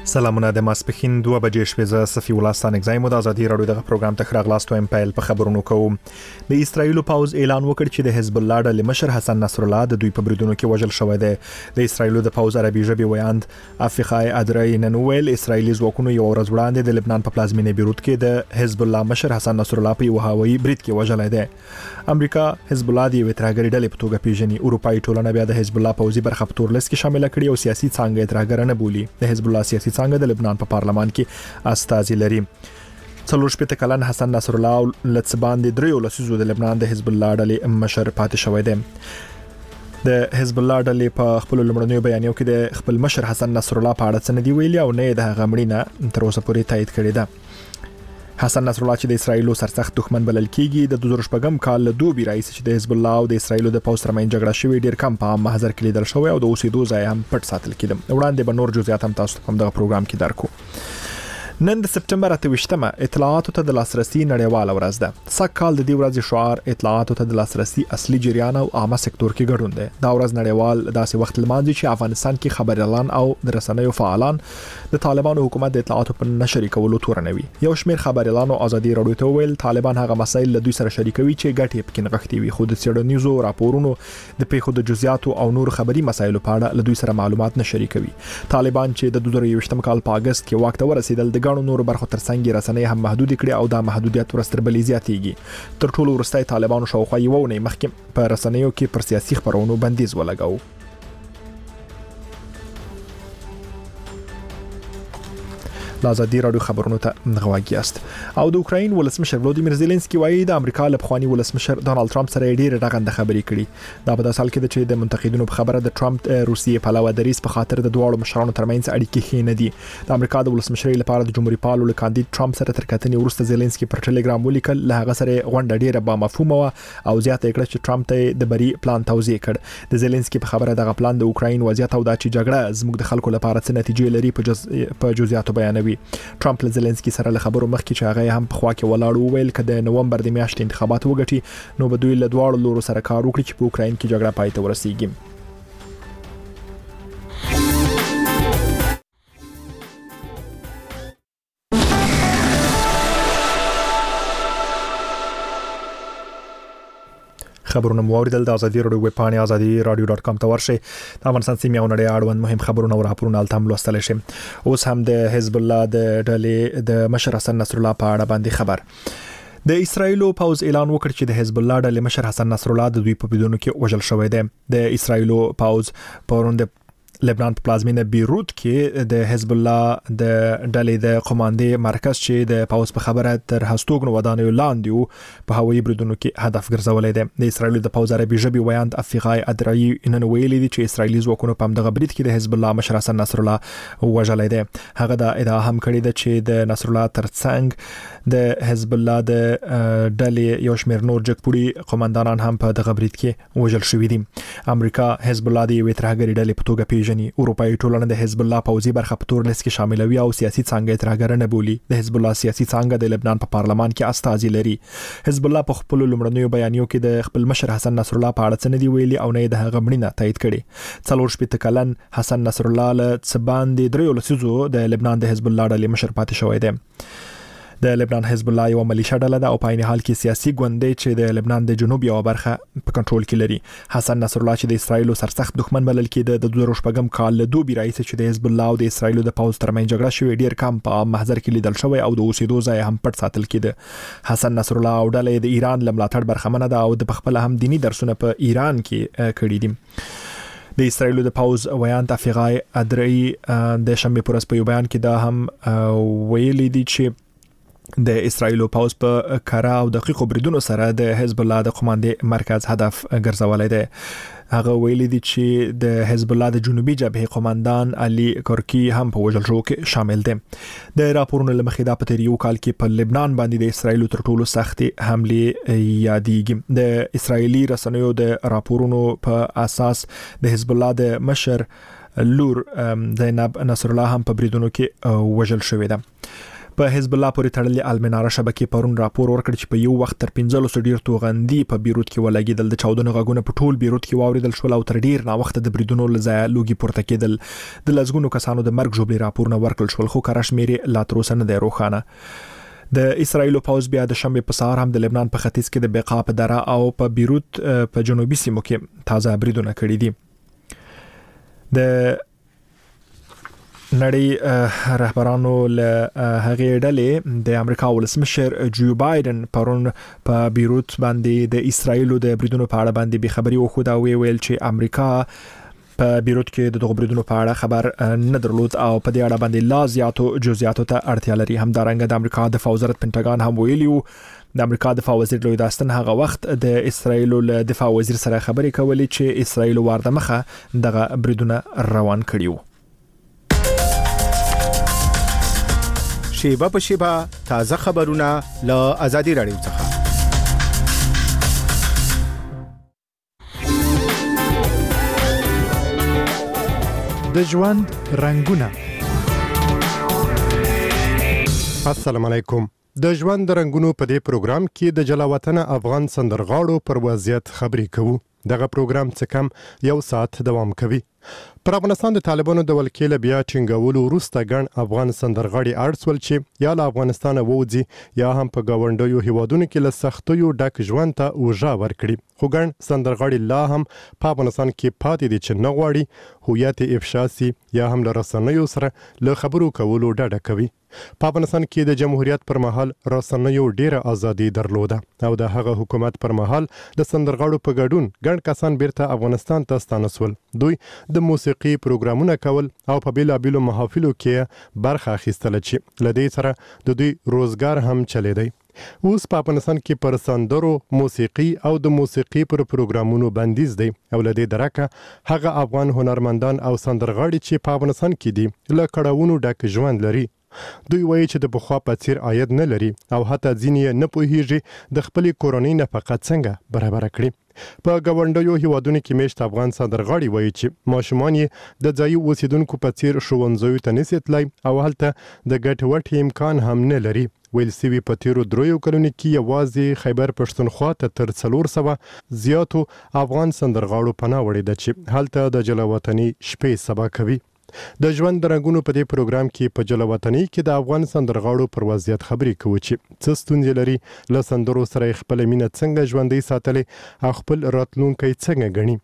سلامونه د ماسپخین 2 بجې شپې ز صفي ولستان اگزایم د ازادي رادیو د پروګرام ته خراغلاستو ام پایل په خبرونو کوم د اسرایل پاوز اعلان وکړ چې د حزب الله د مشر حسن نصر الله د دوی په بریدونو کې وژل شوی دی د اسرایل د پاوز عربي ژبه ویاند افریقای ادرای ننویل اسرایلی ځواکونو یو ورځ وړاندې د لبنان په پلازمینه بیروت کې د حزب الله مشر حسن نصر الله په هوایي برید کې وژل دی امریکا حزب الله د وترګری ډلې په توګه پیژني اروپאי ټولنه بیا د حزب الله پوزي برخه په تور لیست کې شامل کړي او سیاسي څنګه ترګر نه بولی د حزب الله سیاسي څنګه د لبنان په پارلمان کې استازي لري څلور شپته کلن حسن نصر الله لڅبان د دریو لسیزو د لبنان د حزب الله ډلې مشر پاتې شوی دی د حزب الله ډلې په خپل لمړنیو بیانیو کې د خپل مشر حسن نصر الله په اړه څه ندی ویلي او نه د غمړینه تر اوسه پورې تایید کړی ده حسن نصر الله چې د اسرایل سرسخت دښمن بلل کیږي د 2014 کال له دوبي رئیس چې د حزب الله او د اسرایل د پوسټ ترمنځ جګړه شوې ډیر کم په محضر کې لیدل شوی او د اوسېدو ځای هم پټ ساتل کېده وړاندې به نور جزئیات هم تاسو په دغه پروګرام کې درکو نن د سپټمبر 28مه اطلاعاتو ته د لاسرسي نړیواله ورځ ده سږ کال د دې ورځې شعار اطلاعاتو ته د لاسرسي اصلي جریان او عامه سکتور کې ګډون دی دا ورځ نړیوال داسې وخت لمانځي چې افغانستان کې خبريالان او د رسنیو فعالان د طالبانو حکومت د اطلاعاتو په نشر کولو تورنوي یو شمېر خبريالان او ازادي رادیو ته ویل طالبان هغه مسایل له دوی سره شریکوي چې ګټې پکې نغښتي وي خو د سیډنیزو راپورونو د پیښو د جزئیاتو او نور خبري مسایلو په اړه له دوی سره معلومات نه شریکوي طالبان چې د 2020 کال په اگست کې واک ته ورسېدل د ګڼو نور برخو تر څنګه رسنۍ هم محدود کړي او دا محدودیت ورستر بلې زیاتېږي تر ټولو وروستي طالبانو شاوخوا یو نه مخکې په رسنیو کې پر سیاسي خبرونو بندیز ولګاو د ازادي رادیو خبرونو ته غواګی است او د اوکراین ولسمشر ولودیمیر زيلنسکي وایي د امریکا له پخوانی ولسمشر ډونالد ټرمپ سره ډېر رغنده خبرې کړي دا په داسې حال کې د چې د منتقدینو په خبره د ټرمپ روسیې په علاوه د ریس په خاطر د دوه مشرانو ترمنځ اړیکې ښې نه دي د امریکا د ولسمشرۍ لپاره د جمهوریت پالو کاندید ټرمپ سره تر کتنې وروسته زيلنسکي پر ټلګرام ولیکل له هغه سره غونډه ډېره با مفهومه او زیاته کړه چې ټرمپ ته د بری پلان توضیح کړ د زيلنسکي په خبره دغه پلان د اوکراین وضعیت او د جګړه زموږ د خلکو لپاره څه نتیجې لري په جزئیاتو بیانوي ټرمپ زيلنسکي سره له خبرو مخکې چې هغه هم په خوا کې ولاړ وویل کله د نومبر د میاشتې انتخابات وګټي نو به دوی له دواړو لورو سره کار وکړي چې په اوکراین کې جګړه پای ته ورسیږي خبرونه موریدل د ازادي رادیو ویب پاڼه azadi.radio.com ته ورشي د افغانستان سیمه او نړۍ اړوند مهم خبرونه او راپورونه التم لوستل شي اوس هم د حزب الله د ډلې د مشر حسن نصر الله په اړه باندې خبر د اسرایل پاوز اعلان وکړ چې د حزب الله ډلې مشر حسن نصر الله د دوی په بدونو کې وژل شوی دی د اسرایل پاوز پروند لبنان په پلازمینه بیروت کې د حزب الله د ډلې د قوماندې مرکز چې د پاوز په خبره تر هستوګنو ودانیو لاندې په هوایي بریدونو کې هدف ګرځولې ده د اسرایل د پاوز عربي ژبه ویاند افریقای ادرای نن ویلي دي چې اسرایلی ځواکونو په دغه برید کې د حزب الله مشر حسن نصر الله وژلې ده هغه د ادعا هم کړې ده چې د نصر الله ترڅنګ د حزب الله د ډلې یو شمېر نور جګپوړي قوماندانان هم په دغه برید کې وژل شوي دي امریکا حزب الله د وترګری ډلې په توګه اروپאי ټولنه د حزب الله پوزي برخه په تور لیست کې شاملوي او سیاسي څنګه ترګر نه بولی د حزب الله سیاسي څنګه د لبنان په پارلمان کې استازي لري حزب الله په خپل لمړنیو بیانیو کې د خپل مشر حسن نصر الله په اړه څه ندی ویلي او نه د هغه مړینه تایید کړي څلور شپته کلن حسن نصر الله له څبان د دریو لسیزو د لبنان د حزب الله ډلې مشر پاتې شوی دی د لبنان حزب الله یو ملیشه ډله ده او په عین حال کې سیاسي ګوندې چې د لبنان د جنوب یو برخه په کنټرول کې لري حسن نصر الله چې د اسرایل سرسخت دښمن بلل کېده د 2014 کال له دوبي رئیس چې د حزب الله او د اسرایل د پاوز ترمنځ جګړه شوې ډیر کم په محضر کې لیدل شوی او د اوسېدو ځای هم پټ ساتل کېده حسن نصر الله او ډله د ایران لملاتړ برخمنه ده او د خپل هم دینی درسونه په ایران کې کړي دي د اسرایل د پاوز ویاند افریقای ادرای د شنبه پرس په بیان کې دا هم ویلي دي چې د اسرایل پاوز په کارا او دقیق بریدونو سره د حزب الله د قوماندې مرکز هدف ګرځولای دی هغه ویلي دي چې د حزب الله د جنوبي جبهه قوماندان علي کورکی هم په وژل شو کې شامل دي د راپورونو لمخې دا په تیر یو کال کې په لبنان باندې د اسرایل تر ټولو سختي حمله یادېږي د اسرایلی رسنیو د راپورونو په اساس د حزب الله د مشر لور زینب نصر الله هم په بریدونو کې وژل شوې ده په حزب الله پورې تړلې المناره شبکې پرون راپور ورکړ چې په یو وخت تر 15 ډیر توغندي په بیروت کې ولګیدل. د چاودنو غږونه په ټول بیروت کې واوریدل شول او تر ډیر نا وخت د بریدونو لځای لوګي پورته کېدل. د لزګونو کسانو د مرګ جوړې راپورونه ورکړل شول خو کره شمېرې لا تر اوسه نه دی روښانه. د اسرایلو پوځ بیا د شنبه په سهار هم د لبنان په ختیځ کې د بقا په دره او په بیروت په جنوبي سیمو کې تازه بریدونه کړي دي. د نړۍ رهبرانو له هغې ډلې د امریکا ولسمشر جو بایدن پرون په بیروت باندې د اسرایلو د بریدونو په اړه باندې به خبري وخوده او ویل چې امریکا په بیروت کې د دغه بریدونو په اړه خبر نه درلود او په دې اړه باندې لا زیاتو جزئیاتو ته اړتیا لري. همدارنګه د امریکا دفاع وزارت پینټاګان هم ویلي د امریکا دفاع وزیر لوید آستن هغه وخت د اسرایلو له دفاع وزیر سره خبرې کولې چې اسرایل ورته مخه دغه بریدونه روان کړي وو. شیبه په شیبه تازه خبرونه له آزادي رادیو څخه. د ژوند رنگونه. السلام علیکم. د ژوند رنگونو په دې پروګرام کې د جلاوطن افغان سندرغاړو پر وضعیت خبرې کوو. دغه پروګرام څه کم یو ساعت دوام کوي. پر افغانستان د طالبانو د ولکې له بیا ټینګولو وروسته ګڼ افغان سندرغاړي اړسول چې یا له افغانستان ووځي یا هم په ګاونډیو هیوادونو کې له سختیو ډک ژوند ته اوژا ورکړي. خو ګڼ سندرغاړي لا هم په افغانستان کې پاتې دي چې نه غواړي هویت افشا سي یا هم له رسنیو سره له خبرو کولو ډډه کوي. په افغانستان کې د جمهوریت پر مهال رسنیو ډیره ازادي درلوده او د هغه حکومت پر مهال د سندرغاړو په ګډون ګڼ کسان بیرته افغانستان ته ستانسول. دوی د موسیقي پروګرامونه کول او په بیلابیلو محافلو کې برخه اخیستل چې لدې سره د دوی روزګار هم چلیدي. اوس په افغانستان کې پر سندرو، موسیقي او د موسیقي پر پروګرامونو بندیز دی او لدې درکه هغه افغان هنرمندان او سندرغاړي چې په افغانستان کې دي له کړهونو ډک ژوند لري. دوی وایي چې د پخوا په څیر عاید نه لري او حتی ځینې نه پوهیږي د خپل کورنۍ نفقه څنګه برابر کړي. په ګاونډیو هیوادونو کې میشت افغان سندرغاړي وایي چې ماشومان یې د ځایي اوسیدونکو په څیر ښوونځیو ته نشي تللی او هلته د ګټ وټ امکان هم نه لري. ویل سوي په تیرو 3 کلونو کې یوازې خیبر پښتونخوا ته تر 400 زیاتو افغان سندرغاړو پناه وړي ده چې هلته د جلاوطني شپې سبا کوي. د ژوند رنگونو په دې پروګرام کې په جلاوطني کې د افغان سندرغاړو پر وضعیت خبرې کوو چې څه ستونزې لري، له سندرو سره خپل مینه څنګه ژوندۍ ساتلې او خپل راتلونکی څنګه ګڼي.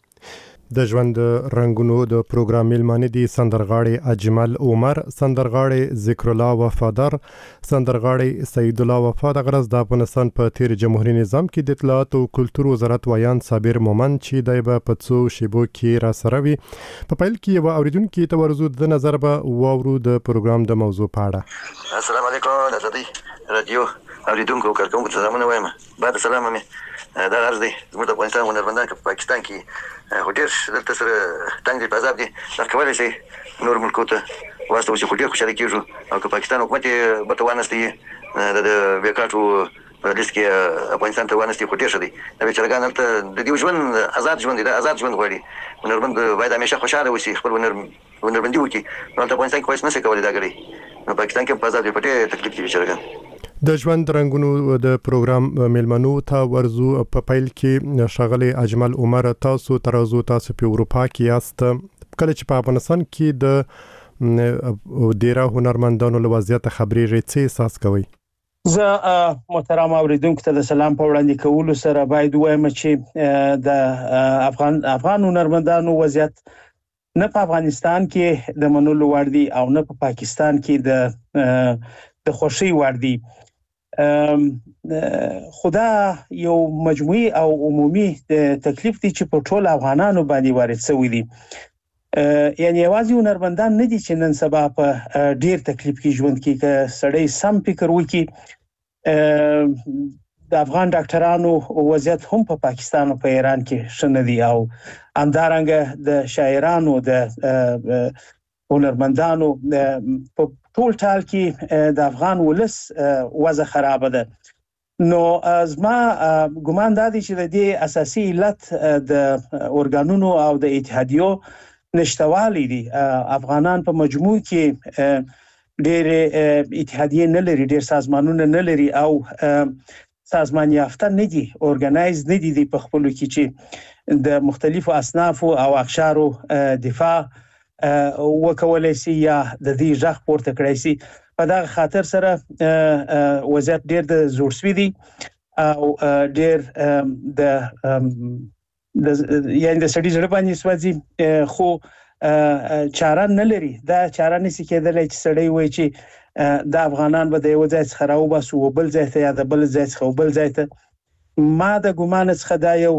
د ژوند رنگونو د پروګرام میلمانه دي سندرغاړي اجمل عمر، سندرغاړي ذکر الله وفادار، سندرغاړي سید الله وفاد غرض د افغانستان په تیر جمهوریت نظام کې د اطلاعات او کلتور وزارت ویان صابر مومن چې دایبه په څو شیبو کې را سره وي. په پیل کې یو اوریدونکو ته ورزو د نظر به وورو د پروګرام د موضوع په اړه. السلام علیکم د ازادي رادیو اوریدونکو کارکونکو ته زمونه وایم. بعد سلام مې دا غرض دی زموږ د افغانستان هنرمندان په پاکستان کې خو ډېر دلته سره تنګ دي په عذاب دي دا کولی شي نور ملکو ته واستوي چې خو ډېر خوشحاله کېږو او که پاکستان حکومت یې ورته وانستی د بېکاټو په لیست کې افغانستان ته وانستی خو ډېر ښه دی. دا بېچارهګان هلته د دې ژوند آزاد ژوند دی، دا آزاد ژوند غواړي. هنرمند باید همیشه خوشحاله اوسي، خپل هنرمندي وکړي. نو هلته افغانستان کې خو هېڅ نشي کولی دا ګړی، نو پاکستان کې په عذاب دي، په ډېر تکلیف دي بېچارهګان. د ژوند رنگونو د پروګرام میلمنو ته ورزو په پیل کې شغله اجمل عمر تاسو ترازو تاسو په اروپا کې یاست، کله چې په افغانستان کې د ډیره هنرمندانو له وضعیت خبرې څه احساس کوي؟ زه محترم اوریدونکو ته د سلام په وړاندې کولو سره باید وایم چې د افغان هنرمندانو وضعیت نه په افغانستان کې د منلو وړ دی او نه په پاکستان کې د خوشي وړ دی. خدا یو مجموعي او عمومي تکلیف دی چې په ټول افغانانو باندې وارد شوی دی. یعنی یوازې هنرمندان نه دي چې نن سبا په ډیر تکلیف کې ژوند کوي. که سړی سم فکر وکړي د افغان ډاکټرانو وضعیت هم په پاکستان او په ایران کې ښه نه دی او همدارنګه د شاعرانو د هنرمندانو په ټول ټال کې د افغان ولس وضع خراب ده. نو زما ګمان دا دی چې د دې اساسي علت د اورګانونو او د اتحادیو نشټوالی دي. افغانان په مجموع کې ډېر اتحادیه نه لري، ډېر سازمانونه نه لري او سازمان یافته نه دي، اورګنایز نه دي په خپل کې چې د مختلفو اصناف او اقشارو دفاع وکولای شي یا د دې ځخ پورته کړی شي. په دغه خاطر سره وضعیت ډېر د زوړ سوي دي او ډېر د یعنی د سړي زړه باندې سوځي، خو چاره نه لري. دا چاره نشي کېدلی چې سړی وایي چې د افغانان به د یو ځای څخه راوباسو او بل ځای ته یا د بل ځای څخه بل ځای ته. ما د ګمان څخه دا یو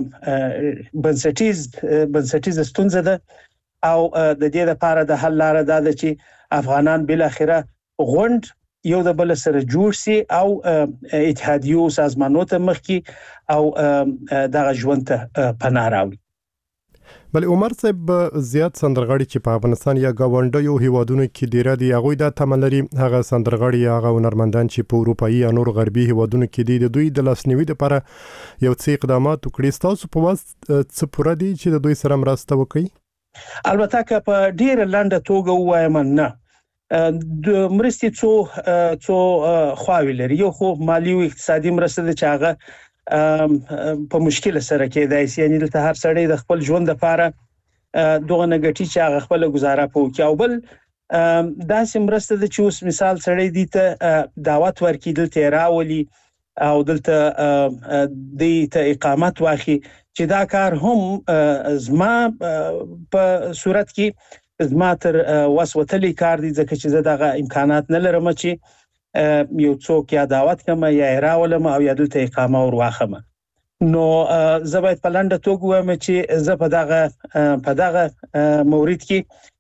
بنسټیز ستونزه ده او د دې لپاره د حل لاره دا ده چې افغانان بل اخره غونډ یو د بل سره جوړ سي او اتحادیو سازمانونو ته مخکي او دغه ژوند ته پناه راوړي. بل عمر صاحب زیات سندرغاړي چې په افغانستان یا گاونډیو هیوادونو کې ډیره دي هغه د تملري هغه سندرغاړي هغه هنرمندان چې په اروپאי یا نور غربي هیوادونو کې دي د دوی د لاسنیوي لپاره یو څه اقدامات وکړي. تاسو په واست څه پوره دي چې د دوی سره مرسته وکړي؟ البته که په ډیره لنډه توګه وایم نه، د مرستې څو خواوې لري. یو خو مالی او اقتصادي مرسته ده چې هغه په مشکل سره کېدای شي، یعنی د هر سړی د خپل ژوند لپاره دغه نګټي چې هغه خپل گزاره پوکي. او بل داسې مرسته ده چې اوس مثال سړی دی ته دعوت ورکړي دلته راولي او دلته د اقامت واخلي، چې دا کار هم زما په صورت کې زما تر وسوتلې کار دي، ځکه چې زه دغه امکانات نه لرم چې یو څوک یا دعوت کما یا راولم او یا دلته اقامه ور واخم. نو زه باید په لنډه توګه وایم چې زه په دغه مورید کې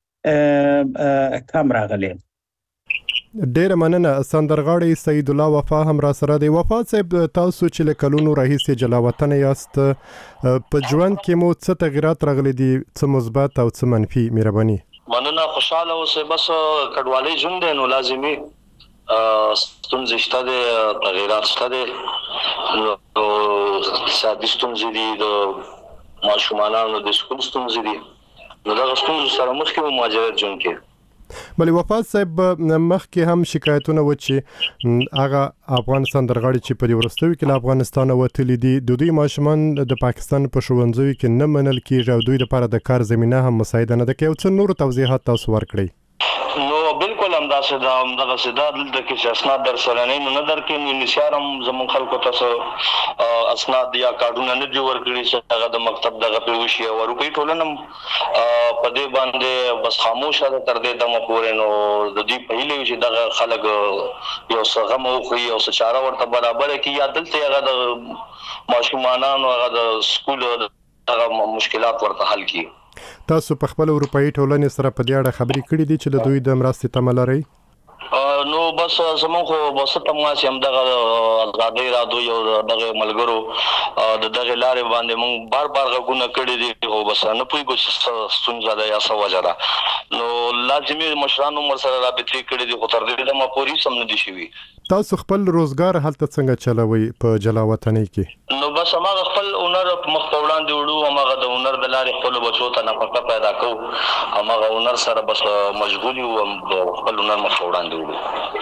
کم راغلم. ډېر مننه. سندرغاړي سید الله وفا هم را سره دی. وفا صاحب تاسو چې له کلونو راهیسې جلاوطن یاست، په ژوند کې مو څه تغیرات راغلي دي، څه مثبت او څه منفي؟ مهرباني. مننه. خوشاله اوسه. بس کډوالۍ ژوند دی نو لازمي ستونزې شته دي، تغیرات شته دي، نو اقتصادي ستونزې دي، د ماشومانو د سکول ستونزې دي، نو دغه ستونزو سره مخ کې مهاجرت ژوند کې. بلې وفا صاحب مخکې هم شکایتونه و چې هغه افغان سندرغاړي چې په ورستوي کې له افغانستان وتلي دي د دوی ماشومان د پاکستان په ښوونځیو کې نه منل کېږي او دوی لپاره د کار زمينه هم مساعده نه ده. که یو څه نور توضیحات تاسو ورکړئ. نو بالکل همداسې دا دغه سدا دلته کې چې اسناد در سره نه درکې نو نشارم زمون خلکو تاسو اسناد یا کارډونه نه جوړ کړی چې هغه د مکتب دغه په وشي او روپی ټولنم په دې باندې بس خاموشه تر دې دمه پورې. نو د دې په هیله چې دغه خلک یو څه غم او خو یو څه چاره ورته برابر کړي یا دلته هغه د ماشومانو هغه د سکول دغه مشکلات ورته حل کړي. تاسو په خپل اروپאי ټولنې سره په دې اړه خبرې کړې دي چې د دوی د مرستې تمه لري؟ نو بس زموږ خو بس تماس هم دغه آزادۍ رادو یو دغه ملګرو د دغه لارې باندې مونږ بار غوونه کړې دي، خو بس نه پوهیږو چې ستونزه ده یا څه وجه ده. نو لازمي مشرانو مر سره رابطې کړې دي، خو تر دې دمه پوری سم نه دي شوي. تاسو خپل روزګار هلته څنګه چلوي په جلاوطنۍ کې؟ نو بس هغه خپل هنر په مخ په وړاندې وړو، هغه د هنر د لارې خپل بچو ته نفقه پیدا کوو، هغه هنر سره بس مشغول یو، خپل هنر مخ په وړاندې وړو.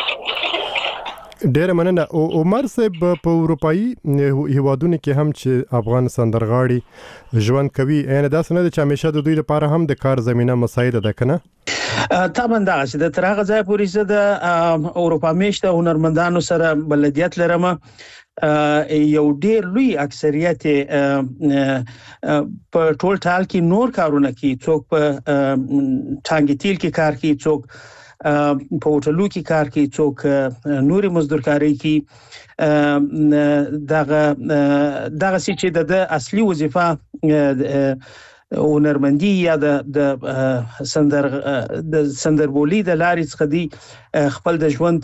ډېر مننه. او عمر صاحب په اروپאי هیوادونو کې هم چې افغان سندرغاړي ژوند کوي، یعنی دا څنګه چې همیشه د دوی لپاره هم د کار زمينه مساعده ده کنه؟ طبعا دا چې د ترغه ځای پورې زه د اروپا میشته هنرمندانو سره بلدیت لرم. یو ډېر لوی اکثریت په ټول ټال کې نور کارونه کوي، څوک په ټانګې تیل کې کار کوي، څوک په هوټلو کې کار کوي، څوک نوري مزدورکاري کوي. دغه چې د اصلي وظیفه هنرمندي یا د سندربولي د لارې څخه دی خپل د ژوند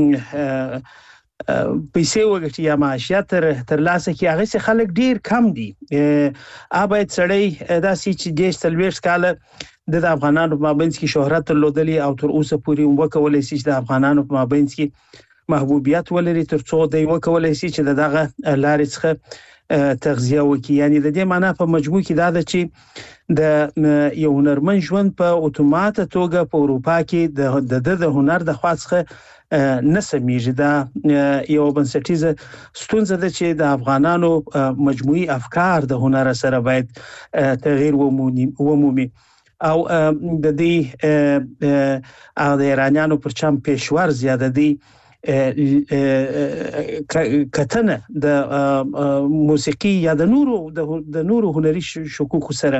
پیسې وګټي یا معاشیت تر لاسه کې. هغه څه خلک ډیر کم دي. باید سړی داسې چې د سلويش کاله د افغانانو په مابینځ کې شهرت درلودلی او تر اوسه پورې وکولای شي چې د افغانانو په مابینځ کې محبوبیت ولري، تر څو دی وکولای شي چې دغه لارې څخه تغذیه وکړي. یعنی د دې معنی په مجموع کې دا ده چې د یو هنرمند ژوند په اتومات توګه په اروپا کې د هنر د خاصه نه سمېږي. دا یو بنسټیزه ستونزه ده چې د افغانانو مجموعي افکار د هنر سره باید تغییر ومومي او د دې د ایرانیانو پر چم پېشور زیاده دي کتنه د موسیقي یا د نورو هنري شکوکو سره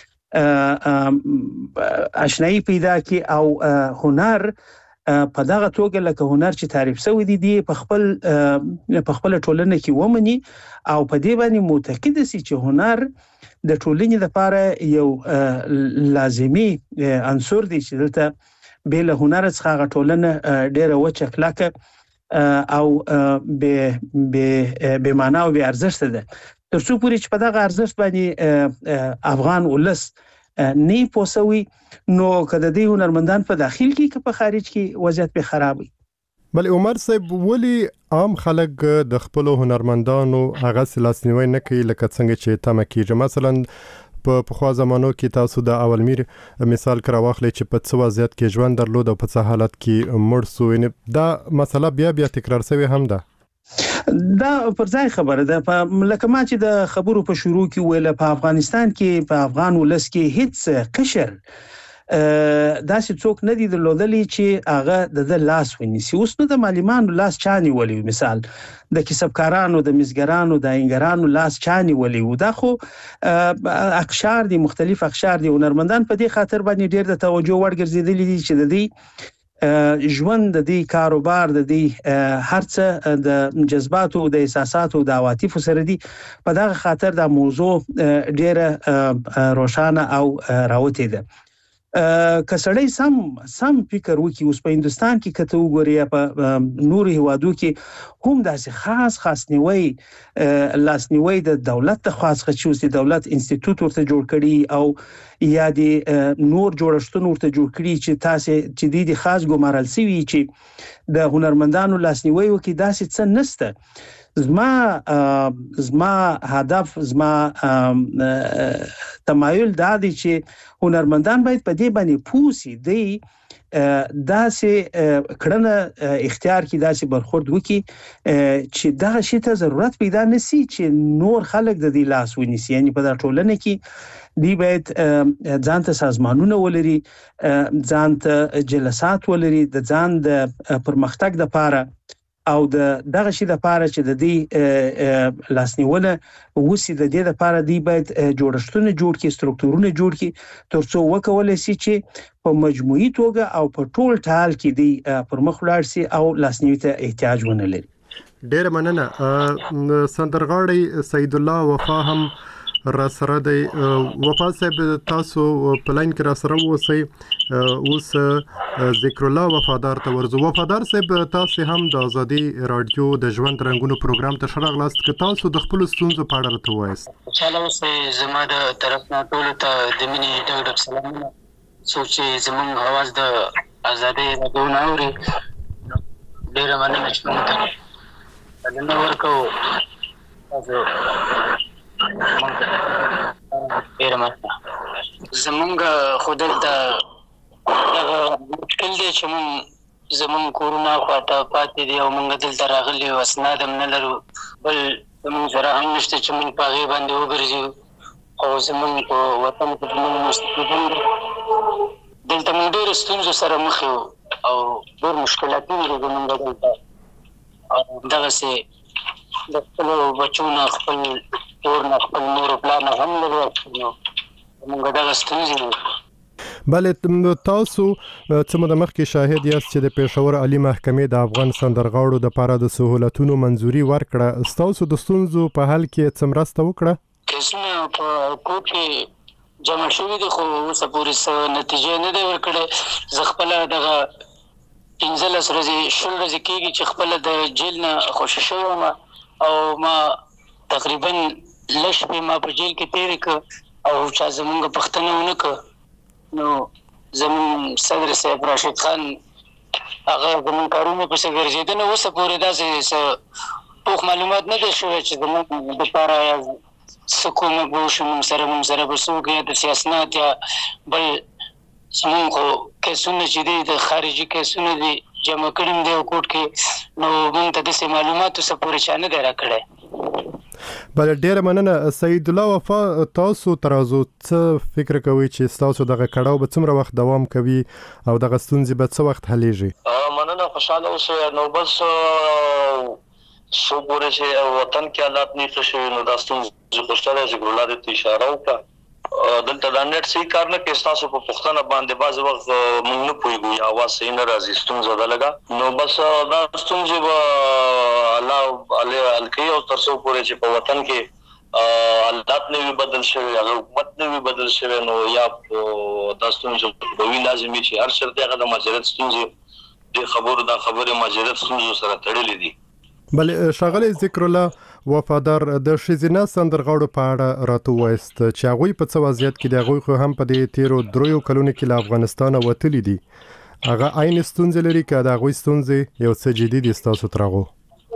آشنایی پیدا کی او هنر په دغه توګه لکه هنر چې تعریف شوی دی په خپل ټولنه کې ومني او په دې باندې معتقد سي چې هنر د ټولنې لپاره یو لازمي عنصر دی چې دلته بل هنر څخه ټولنه ډیره وچه کلکه او به معنا او به ارزښت ده. ترڅو پورې چې په دغه ارزښت باندې افغان ولس نه پوسوي نو کله د هنرمندان په داخل کې که په خارج کې وضعیت به خراب وي. بل عمر صاحب ولی عام خلک د خپل هنرمندانو هغه لاسنیوي نه کوي لکه څنګه چې تمه کیږي؟ مثلا په خوا زمانو کې تاسو د اولمیر مثال کړه واخلئ چې په څه وضعیت کې ژوند درلود او په څه حالت کې مړ شو. دا مسله بیا تکرار شوی هم ده. دا پر ځای خبره ده. لکه ما چې د خبرو په شروع کې ویل په افغانستان کې په افغان ولس کې هیڅ قشر داسې څوک نه دي درلودلی چې هغه د لاس ونیسي. اوس نو د معلمانو لاس چاني ولي، مثال د کسبکارانو، د مزګرانو، د اینګرانو لاس چاني ولي. دا خو اقشار دي، مختلف اقشار دي. هنرمندان په دې خاطر باندې ډېر د توجه وړ ګرځېدلي دي چې د دې ژوند، د دې کاروبار، د دې هرڅه د جذباتو، د احساساتو، د عواطفو سره دي. په دغه خاطر دا موضوع ډېره روښانه او راوتی ده. کسړی سم فکر وکي. اوس په هندستان کې کته وګوري، په نور هیوادو کې هم داسې خاص نیوي لاسنیوي د دولت د خاص خصوص د دولت انسټیټیوټ ورته جوړ کړي او یا د نور جوړښتونو ورته جوړ کړي چې تاسو چې د خاص ګمارل سوي چې د هنرمندانو لاسنیوي وکي. داسې څه نشته. زما هدف، زما تمایل دا دی چې هنرمندان باید په دې باندې پوسی دی داسې کړنه اختیار کی، داسې برخورد وکي چې دا شی ته ضرورت پیدا نسی چې نور خلک د دې لاس ونیسي. یعنی په دا ټولنه کې دی باید ځانته سازمانونه ولري، ځانته جلسات ولري د ځان د پرمختګ لپاره او دغه شی د لپاره چې د دې لاسنیونه وسی د دې لپاره دی باید جوړښتونه جوړ کړي، سترکټورونه جوړ کړي ترڅو وکولای شي چې په مجموعي توګه او په ټول ټال کې دی پرمخ ولاړ شي او لاسنیوي ته احتیاج ونه لري. ډېر مننه. سندرغاړی سید الله وفا هم را سره دی. وفا صاحب تاسو په لاین کې را سره اوسئ. اوس ذکر الله وفادار ته ورزو. وفادار صاحب تاسو هم د ازادي رادیو د ژوند رنگونو پروګرام ته شرغلاست که تاسو د خپل ستونزو په اړه راته وایست. چاله اوس زما د طرف نه ټول ته د مینې ډېر سلامونه. سوچ زمون आवाज د ازادي رادیو نه اوري. ډېر مننه چې موږ ته دنه ورکو. تاسو ډېر مننه. زمونږ خودل د دغه مشکل دی چې موږ زمونږ کورونه خواته پاتې دي او موږ دلته راغلي یو، اسناد هم نه لرو، بل زمونږ سره هم نشته چې موږ په هغې باندې وګرځو. او زمونږ په وطن کې زمونږ مستقیدون دي. دلته موږ ډېرو ستونزو سره مخ یو او ډېر مشکلاتونه دي زمونږ دلته. او دغسې د خپلو بچو نه، خپل کور نه، خپل مور و پلار نه هم لرو. نو موږ دغه ستونزې دي. بله، تاسو څه موده مخکې شاهد یاست چې د پېښور عالي محکمې د افغان سندرغاړو دپاره د سهولتونو منظوري ورکړه. ستاسو د ستونزو په حل کې څه مرسته وکړه؟ کیسونه په کور کې جمع شوي دي خو اوسه پورې څه نتیجه نه دی ورکړی. زه خپله دغه 15 ورځې 20 ورځې کېږي چې خپله د جیل نه خوشي شوی یم او ما تقریبا لږ شپې ما په جیل کې تېرې کړه او چا زمونږ پوښتنه ونه کړه. نو زمون صدر صاحب راشد خان هغه زمون کارونه پسې ګرځېده. نو اوسه پورې داسې پوخ معلومات نه دی شوی چې زموږ دپاره څه کومک به وشي موږ سره به څوک یا د سیاسنات یا بل زموږ خو کیسونه چې دي د خارجي کیسونه دي جمع کړي دي او کوټ کې نو موږ ته داسې معلوماتو څه پورې چا نه دی راکړی. بله ډېره مننه سید الله وفا. تاسو تر اوسه څه فکر کوئ چې ستاسو دغه کړاو به څومره وخت دوام کوي او دغه ستونزې به څه وخت حلیږي؟ مننه، خوشحاله اوسئ. نو بس څو پورې چې وطن کې حالات نه ښه شوي نو دا ستونزې خوشحاله ذکر الله دې ته اشاره وکړه. دلته دا نت صحیح کار نه کوي، ستاسو په پوښتنه باندې بعضې وخت موږ نه پوهېږو یا اواز صحیح نه راځي، ستونزه ده لږه. نو بس دا ستونزې به الله حل کوي او تر څو پورې چې په وطن کې حالات نه وي بدل شوي، هغه حکومت نه وي بدل شوی، نو یا دا ستونزې به وي لازمي چې هر شرط هغه د مهاجرت ستونزې دې خبرې مهاجرت ستونزو سره تړلې دي. بله ښاغلی ذکر الله وفادار، د ښځینه سندرغاړو په اړه راته ووایست چې هغوی په څه وضعیت کې دي. هغوی خو هم په دې تیرو 3 کلونو کې له افغانستانه وتلي دي. هغه عین ستونزې لري که د هغوی ستونزې یو څه جدي دي ستاسو تر هغو؟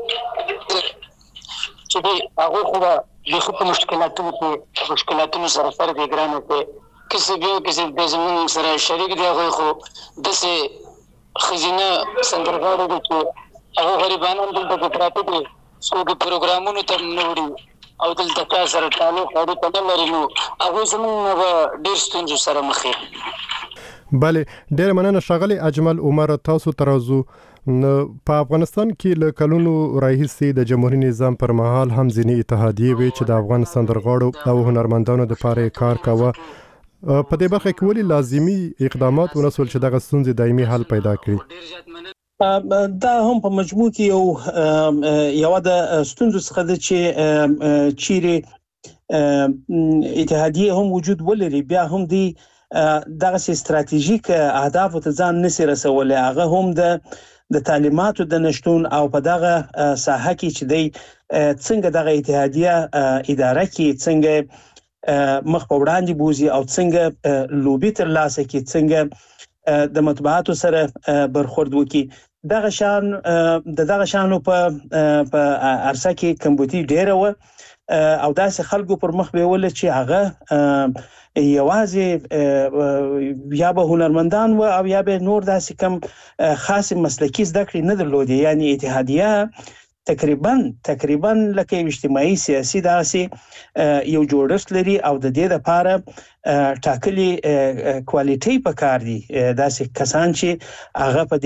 چې دی هغوی خو به بیخي په مشکلاتونو سره سره دی ګرانه کې کسب یو کسب دی زموږ سره شریک دی. هغوی خو داسې ښځینه سندرغاړو دي چې هغه غریبانان دلته کې پراته دي، څوک پروګرامونو ته نه وړي او دلته چا سره تعلق اړیکه نه لري، نو هغوی زموږ به ډېر ستونزو سره مخ وي. بله ډېره مننه ښاغلی اجمل عمر. تاسو تر اوسه په افغانستان کې له کلونو راهیسې د جمهوري نظام پر مهال هم ځینې اتحادیې وې چې د افغان سندرغاړو او هنرمندانو دپاره یې کار کاوه. په دې برخه کې ولې لازمي اقدامات ونه سول چې دغه ستونزې دایمي حل پیدا کړي؟ دا هم په مجموع کې یو د ستونزو څخه ده چې چیرې اتحادیه هم وجود ولري، بیا هم دی دغه استراتیژیک اهداف ته ځان نشي رسولای. هغه هم د تعلیماتو د نشټون او په دغه ساحه کې چې دی څنګه دغه اتحادیه اداره کې څنګه مخ په وړاندې بوزي او څنګه لوبي تر لاسه کې څنګه د مطبوعاتو سره برخورد وکي. دغه شانو په عرصه کې کمبودي ډیره و او داسې خلکو پر مخ به ول چې هغه یوازې یا به هنرمندان و او یا به نور داسې کم خاص مسلکی زده کړې نه درلودي. یعنی اتحادیه تقریبا لکه اجتماعي سیاسي داسې یو جوړښت لري او د دې لپاره ټاکلي کوالټي پکار دي. داسې کسان چې هغه په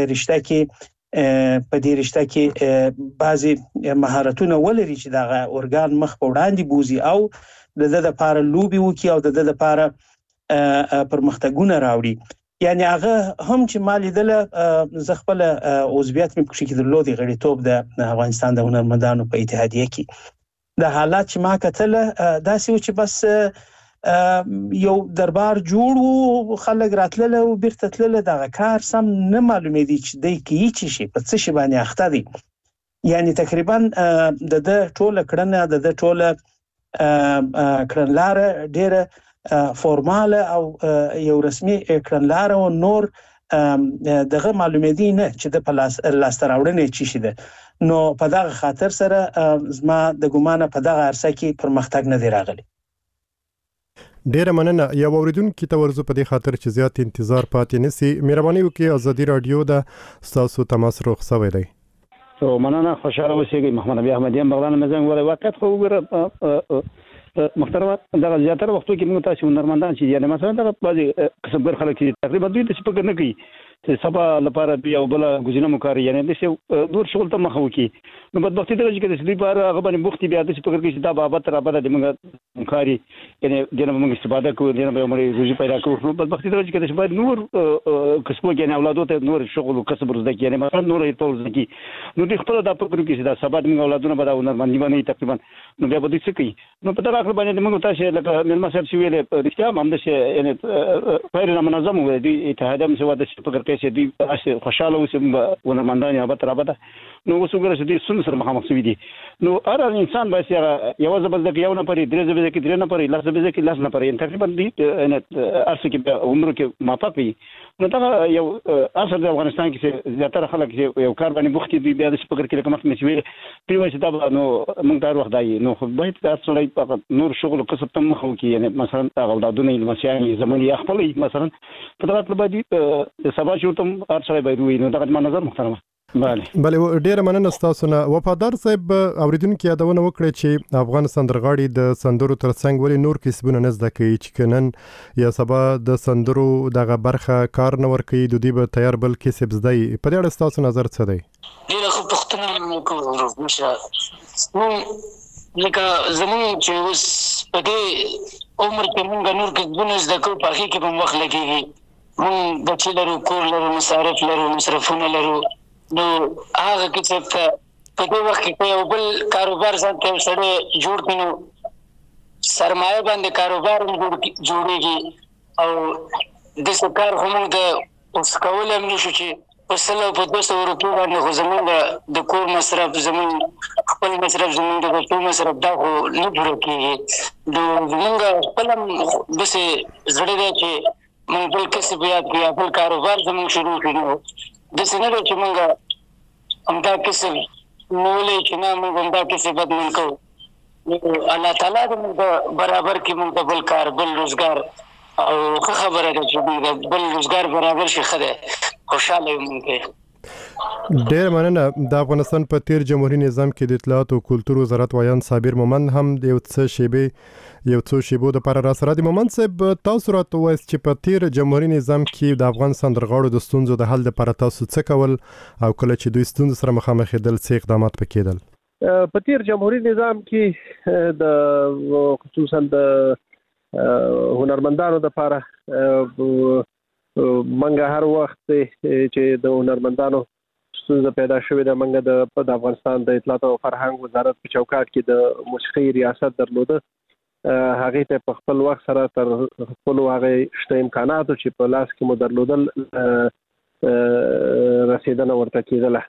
دې رشته کې بعضي مهارتونه ولري چې دغه اورګان مخ په وړاندې بوزي او د دې لپاره لوبي وکي او د دې لپاره پرمختګونه راوړي. یعنی هغه هم چې مالیدله زه خپل عضویت مې پکې درلودي غړیتوب د افغانستان د هنرمندانو په اتحادیه کې. د حالات چې ما کتله داسې و چې بس یو دربار جوړ و، خلک راتلله او بیرته تلله، دغه کار سم نه معلومېدی چې دی کې څه شي په څه شي باندې اخته دي. یعنی تقریبا د ټوله کړنه د ټوله کړنلاره ډیره فورمال او یو رسمي کړنلاره او نور دغه معلوماتي نه چې د لاسته راوړنې چی شي ده. نو په دغه خاطر سره زما د ګمانه په دغه عرصه کې پرمختګ نه دی راغلی. ډیره مننه. یو اوریدونکو ته ورزو په دې خاطر چې زیات انتظار پاتې نسی مهرباني وکړئ ازادي رادیو د تاسو تماس رخصوي دی. مننه، خوشاله اوسئ. محمد ابي احمدیان بغداد مزنګ ولا واقعیت خو وګوره محترم دغه زیاتره وختو کې موږ تاسو هنرمندان چې یعنی مثلا دغه بعضي قسمګر خلک چې تقریبا دوی د سپکر نه کوي چې سبا لپاره بیا بل غوښنه مکاري یعنی د څه دور شغل ته مخ وکي. نو بدبختي دغه چې د سړي لپاره هغه باندې مختي بیا د سپکر کې چې دا بابت را بده د موږ مکاري یعنی دنه موږ استفاده کوو، دنه به موږ روزي پیدا کوو. نو بدبختي دغه چې د شپه نور قسمو کې نه اولادو ته نور شغل او کسب ورزده کې یعنی مثلا نور یې تول ځکي نو د خپل د فکر کې چې دا سبا د موږ اولادونه به دا هنرمندي باندې تقریبا نو بیا به دې څه کوي. نو په دغه اخر باندې موږ تاسو لکه ملما صاحب چې ویل رښتیا هم د څه یعنی غیر منظم و دي اتحاد هم څه د فکر کې چې دی خوشاله اوسم ونرمندان یا به رابطه نو وسوګره چې دې سره مخامخ شوي دي. نو هر انسان باید یو ځبل د یو نه پرې درې ځبل کې درې نه پرې لاس زبېزه کې لاس نه پرې تقریبا دې ان ارسه کې عمر کې مافق وي نو دا یو اثر د افغانستان کې زیاتره خلک یو کار باندې بوختي دي بیا د فکر کې کوم څه ویل پیوي چې دا نو موږ دا وخت دی نو خو باید تاسو لای فقط نور شغل قصب تم خو کې یعنی مثلا اولادونه المسیاني زمونی خپل مثلا په دغه باندې سبا شوتم ارسه باید وي نو دا ما نظر محترمه بله ډیره مننه تاسو نه وفادار صاحب اوریدونکو یادونه وکړي چې افغان سندرغاړي د سندرو ترڅنګ ولې نور کسبونه نه زده کوي چې کنن یا سبا د سندرو دغه برخه کار نه ور کوي د دې به تیار بل کسب زده په دې اړه تاسو نظر څه دی ډیره خو پښتنه کوو مشه لکه زمون چې اوس په دې عمر کې موږ نور کسبونه زده کوو په هغه کې به وخت لګيږي موږ بچی لرو کور لرو مصارف لرو مصرفونه لرو نو هغه کې چې په دې وخت کې یو بل کاروبار ځان ته سره جوړ کړو سرمایه باندې کاروبار جوړیږي او د سکار هم د اوس کول هم نشو چې په 200 روپیو باندې خو زمونږ د کور مصرف زمونږ خپل مصرف زمونږ د بچو مصرف دا خو نه پوره کېږي د زمونږ خپل بس زړه دی چې موږ بل کسب یاد کړو خپل کاروبار زمونږ شروع کړو د سینې چې موږ همدا کسب نولې چې نه موږ همدا کسب بدمن کوو الله تعالی دې برابر کې موږ بل کار بل روزګار او خبره ده چې موږ بل روزګار برابر شي خدای خوشاله موږ ډیر مننه د افغانستان په تیر جمهوریت نظام کې د اطلاعات او کلتور وزارت وایان صابر مومند هم د یو څو شیبو د پر را سره د مومند صاحب تاسو راته وایي چې په تیر جمهوریت نظام کې د افغان سندرغاړو د ستونزو د حل لپاره تاسو څه کول او کله چې دوی ستونزو سره مخامخ دل څه اقدامات وکړل په تیر جمهوریت نظام کې د خصوصا د هنرمندانو لپاره منګه هر وخت چې د هنرمندانو ستونزه پیدا شوې ده منګه د افغانستان د اطلاعات او فرهنګ وزارت په چوکاټ کې د موسیقي ریاست درلوده هغه ته په خپل وخت سره تر خپل هغه شته امکاناتو چې په لاس کې مو درلودل رسیدنه ورته کېدله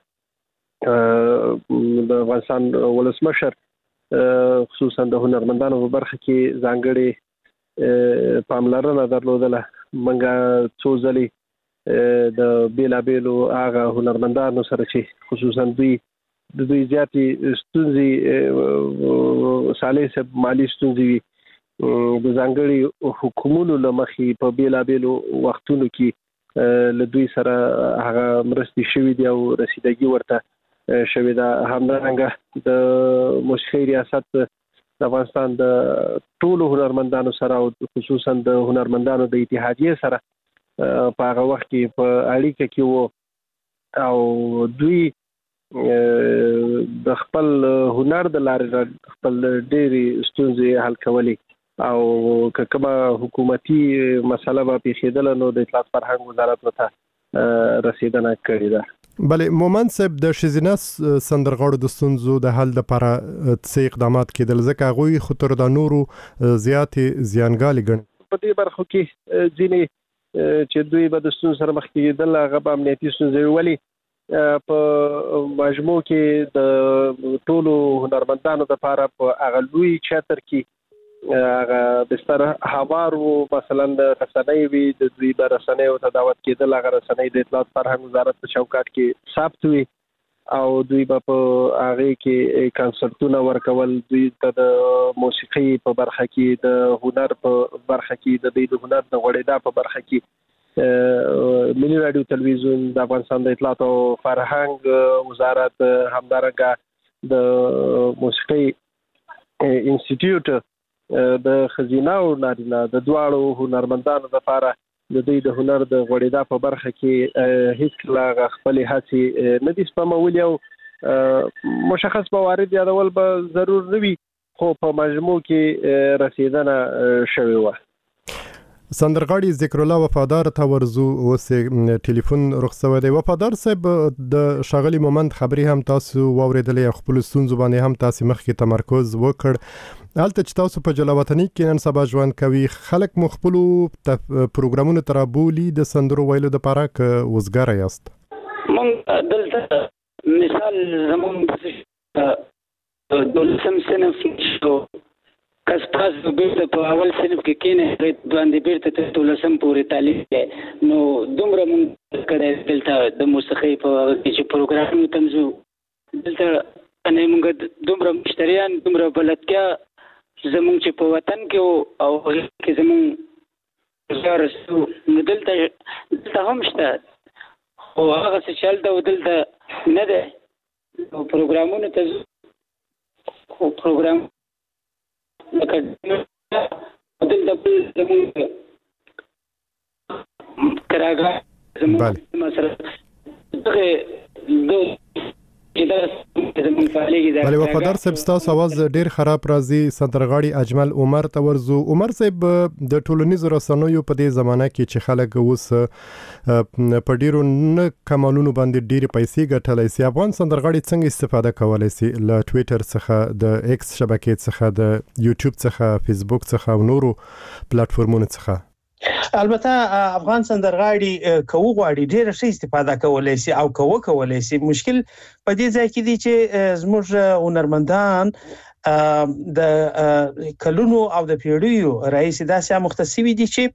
د افغانستان ولسمشر خصوصا د هنرمندانو په برخه کې ځانګړي پاملرنه درلودله منګه څو ځلې د بیلابیلو هغه هنرمندانو سره چې خصوصا دوی زیاتې ستونزې سالي مالی ستونزې د ځانګړي حکومتونو لمخې په بیلابیلو وختونو کې له دوی سره هغه مرستې شوې دي او رسیدګي ورته شوې ده همدارنګه د موسیقي ریاست د افغانستان د ټولو هنرمندانو سره او خصوصا د هنرمندانو د اتحادیې سره په هغه وخت کې په اړیکه کې وو او دوی د خپل هنر د لارې خپل ډېری ستونزې حل کولې او کومه حکومتي مسله به پیښېدل نو د اطلاعات فرهنګ وزارت ته رسیدنه کړې ده بله مومند صاحب د ښځینه سندرغاړو د ستونزو د حل لپاره څه اقدامات کېدل ځکه هغوی خو تر د نورو زیاتې زیانګالې ګڼي په دې برخو کې ځینې چې دوی به د ستونزو سره مخ کېدل هغه به امنیتي ستونزې ولې په مجموع کې د ټولو هنرمندانو لپاره په هغه لوی چتر کې هغه بستر هوار وو مثلا د رسنۍ وي د دوی د رسنۍ ته دعوت کېدل هغه رسنۍ د اطلاعات فرهنګ وزارت په چوکاټ کې ثبت وي او دوی په هغه کې کنسرتونه ورکول دوی د موسیقي په برخه کې د هنر په برخه کې د دې هنر د غوړېدا په برخه کې ملي رادیو تلویزیون د افغانستان د اطلاعات او فرهنګ وزارت همدارنګه د موسیقي انسټیټیوټ د خزینه او نارینه د دواړو هنرمندانو لپاره د دوی د هنر د غوړېدا په برخه کې هیڅ کله خپل هڅې نه دي سپمولې او مشخص موارد یادول به ضرور نه وي خو په مجموع کې رسیدنه شوې وه سندرغاړي ذکر الله وفادار ته ورزو اوس ټلیفون رخصوي دی وفادار صاحب د شاغلي مومند خبري هم تاسو واوریدلې خپل ستونزو باندې هم تاسو مخکې تمرکز وکړ هلته چې تاسو په جلاوطنۍ کې نن سبا ژوند کوي خلک مخبل پروګرامونو ترابولي د سندرو ویلو د پاره ک وزګار یاست مونږ دلته مثال زمونږ د 12 سنه شو کس پاس بیرته په اول صنف کې کېنه باندې بیرته تر 12 پورې تعلیم دی نو دومره مونږ کړه دلته د موسیقي په چې پروګرام تمزو دلته نه مونږ دومره مشتریان دومره بلدتیا زمونږ چې په وطن کې او کې زمونږ زارسو نو دلته هم شته او هغه څه چل دا دلته نه ده پروګرامونه ته خو پروګرام لکه دلته زمونږ تراغه زمونږ مثلا دغه بله وفادار صاحب ستاسو आवाज ډیر خراب راځي سندرغاړي اجمل عمر ته ورزو عمر صاحب د ټولنیزو رسنیو په دې زمانہ کې چې خلک اوس په ډیرو نه کمالونو باندې ډیره پیسې ګټلای شي افغان سندرغاړي څنګه استفاده کولای شي له ټوئیټر څخه د ایکس شبکې څخه د یوټیوب څخه فیسبوک څخه او نورو پلیټفارمونو څخه البته افغان سندرغاړي کوو غواړي ډېر ښه استفاده کولای شي او کولای شي مشکل په دې ځای کې دی چې زموږ هنرمندان د کلونو او د پیړیو رئیس داسې مختصوي دي چې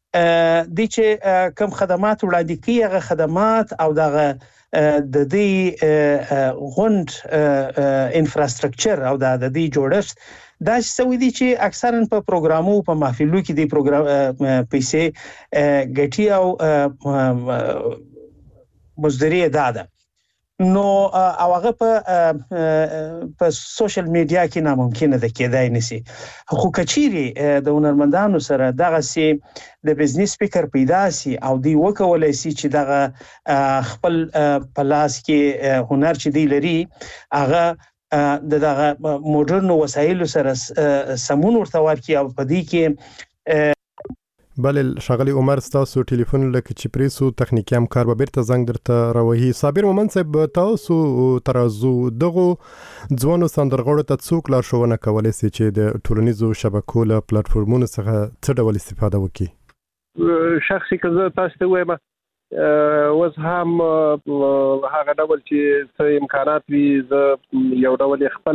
کم خدمات وړاندې کوي هغه خدمات او دغه د دې غونډ انفراستراکچر او د دې جوړښت دا څه دي چې اکثرا په پروګرامو په محفلو کې دی پروګرام پیسې ګټي او مزدوري ده نو او هغه په سوشل میډیا کې ناممکن ده کېدای نشي خو کچيري د هنرمندانو سره دغه سي د بزنس فکر پیدا سي او دی وکولای سي چې دغه خپل پلاس کې هنر چې دی لري هغه دغه موډرن وسایل سره سمون ورته ورکي او په دې کې بل شغلی عمر ستاسو ټلیفون لکه چې پریسو تخنیکی همکار به بیرته زنګ درته راوهي صابر مومن صاحب تاسو ترازو دغه ځوانو سندرغاړو ته څوک لارښوونه کولای شي چې د ټولنیزو شبکو له پلیټفارمونو څخه څه ډول استفاده وکړي شخصي که تاسو ته وایم وز هم هغه ډول چې څه امکانات وي یو ډول خپل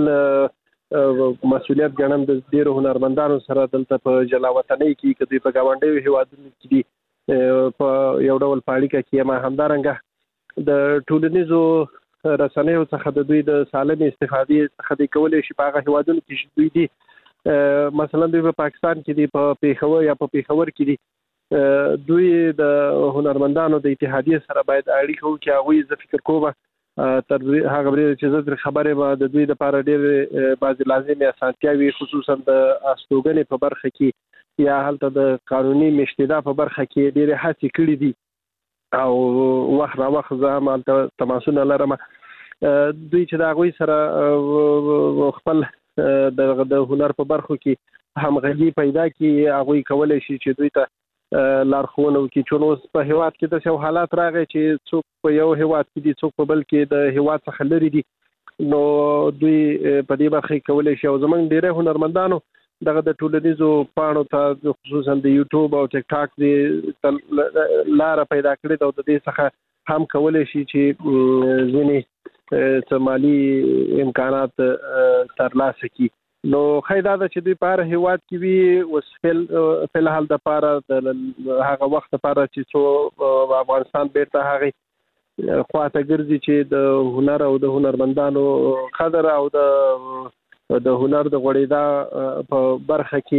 مسؤلیت ګڼم د ډیرو هنرمندانو سره دلته په جلاوطنۍ کې کدي په گاونډي هیوادونو کې دي په یو ډول پاړیکه کې ما همدارنګه د ټولنیزو رسنیو څخه د دوی د سالم استفادې څخه د کولې شي په هغه هیوادونو کې دوی دي مثلا دوی په پاکستان کې دي په پیښور یا په پیښور کې دي دوی د هنرمندانو د اتحادیه سره باید اړیکه وکړي هغه ز فکر کوم تر هغه بری چې زه خبره به د دوی لپاره ډېر بعض لازمي اسانتیاوي خصوصا د استوګنې په برخه کې یا هلته د قانوني مشتدا په برخه کې ډېر هڅې کړې دي او وخت را وخت زه هم تماسونه لرم دوی چې دا غوي سره خپل د هنر په برخو کې همغږي پیدا کړي هغه کولای شي چې دوی ته لارښوونه وکړي چې نو په هیواد کې د څو حالات راغی چې څوک په یو هیواد کې دي څوک په بل کې د هیواد څخه لري دي نو دوی په دې برخه کولای شي او زمونږ ډیره هنرمندانو دغه د ټولنیزو پاڼو ته خصوصا د یوټیوب او ټیک ټاک دی لار پیدا کړې او د دې څخه هم کولای شي چې ځینې مالي امکانات ترلاسه کړي نو خیدا ده چې دوی په هر هیواد کې وي اوس فلحال د پاره هغه وخت لپاره چې څو افغانستان بیرته هغه خواته ګرځي چې د هنر او د هنرمندانو قدر او د هنر د غوړېدا په برخه کې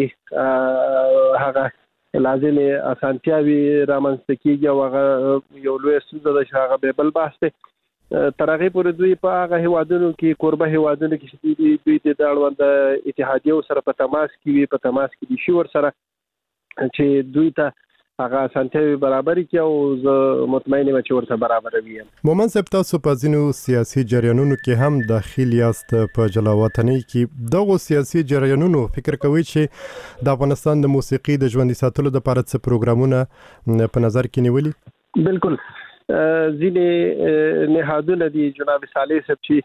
هغه لازمي اسانتیاوي رامنځته کیږي او هغه یو لوی ستونزه ده چې هغه به بل بحث دی ترغیب ور دوی په هغه هیوادونو کې قربه هیوادونو کې دوی د اړوند اتحادیو سره په تماس کې دي شي ور سره چې دوی ته هغه سنتي برابر کی او مطمئن یم چې ورته برابر وي مومن صاحب تاسو په ځینو سیاسي جریانونو کې هم داخل یاست په جلاوطنۍ کې دغه سیاسي جریانونو فکر کوي چې د افغانستان د موسیقي د ژوندۍ ساتلو لپاره څه پروګرامونه په نظر کې نیولي بالکل ځینې نهادونه دي جناب صالح صاحب چې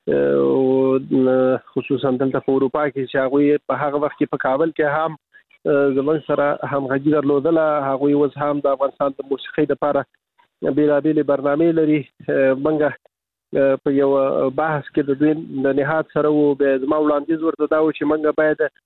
خصوصا دلته په اروپا کې چې هغه په هغه وخت کې په کابل کې هم زمون سره همغږي درلودله هغه وز هم د افغانستان د موسیقۍ لپاره بیلابېل برنامه لري منګه په یو بحث کې د دوی د نهاد سره وو به زما وړاندیز ورته دا و چې منګه باید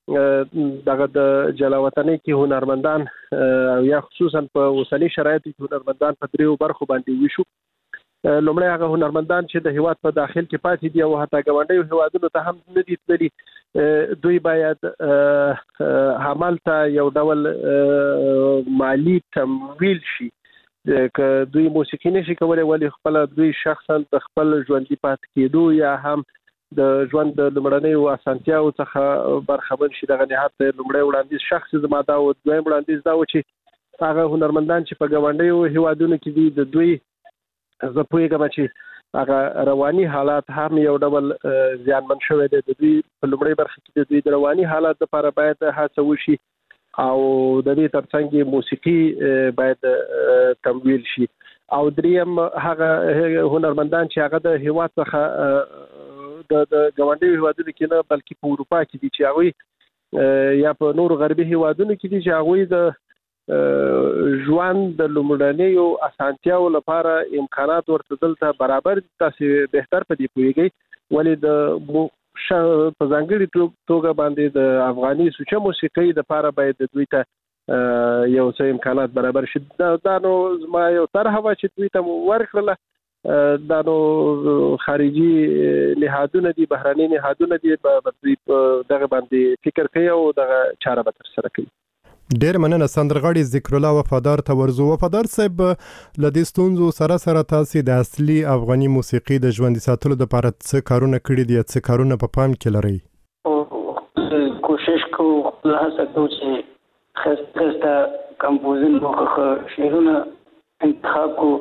دغه د جلاوطنۍ کې هنرمندان او یا خصوصا په اوسنی شرایطو کې هنرمندان په دریو برخو باندې ویشو. لومړی هغه هنرمندان چې د هیواد په داخل کې پاتې دي او حتی ګاونډیو هیوادونو ته هم نه دي تللي، دوی باید همالته یو ډول مالی تمویل شي. که دوی موسیقي نشي کولی ولې خپل دوی شخصا د خپل ژوندي پاتې کېدو یا هم د ژوند د لومړنیو اسانتیاو څخه برخمن شي. دغه نهایت لومړی وړاندیز شخصي زما دا و. دویم وړاندیز دا و چې هغه هنرمندان چې په ګاونډیو هیوادونو کې دي د دوی زه پوهېږم چې هغه رواني حالات هم یو ډول زیانمن شوی دی. د دوی په لومړۍ برخه کې د دوی د رواني حالات لپاره باید هڅه وشي او د دې ترڅنګ موسیقي باید تمویل شي. او دریم هغه هنرمندان چې هغه د هیواد څخه د ګاونډیو هیوادونو کې نه بلکې په اروپا کې دي چې هغوی یا په نورو غربي هیوادونو کې دي چې هغوی د ژوند د لومړنیو اسانتیاو لپاره امکانات ورته دلته برابر دي. تاسې بهتر په دې پوهیږئ ولې د په ځانګړي توګه باندې د افغاني سوچه موسیقۍ لپاره باید دوی ته یو څه امکانات برابر شي. دا نو زما یو طرحه وه چې دوی ته ورکړله. دا نو خارجي نهادونه دي، بهرني نهادونه دي، دوی دغه باندې فکر کوي او دغه چاره به ترسره کوي. ډېر مننه سندرغاړي ذکر الله وفادار ته ورزو. وفادار صاحب، له دې ستونزو سره تاسې د اصلي افغاني موسیقي د ژوندي ساتلو دپاره څه کارونه کړي دي، څه کارونه په پام کې لرئ؟ کوشش کوو، خپله هڅه کوو چې ښایسته کمپوزین مو شعرونه انتخاب کوو.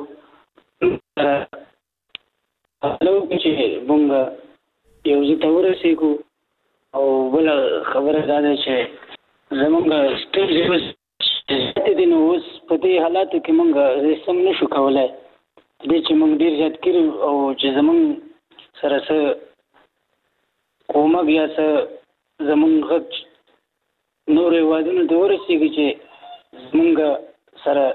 لو چې مونږ یو ځای ته ورسېږو. او بله خبره دا ده چې زمونږ ستونزې دي نو اوس په دې حالاتو کې مونږ سم نه شو کولی. دې چې مونږ ډېر زیات کړي او چې زمونږ سره څه کومک یا څه زمونږ غږ نورو هېوادونو ته ورسېږي چې زمونږ سره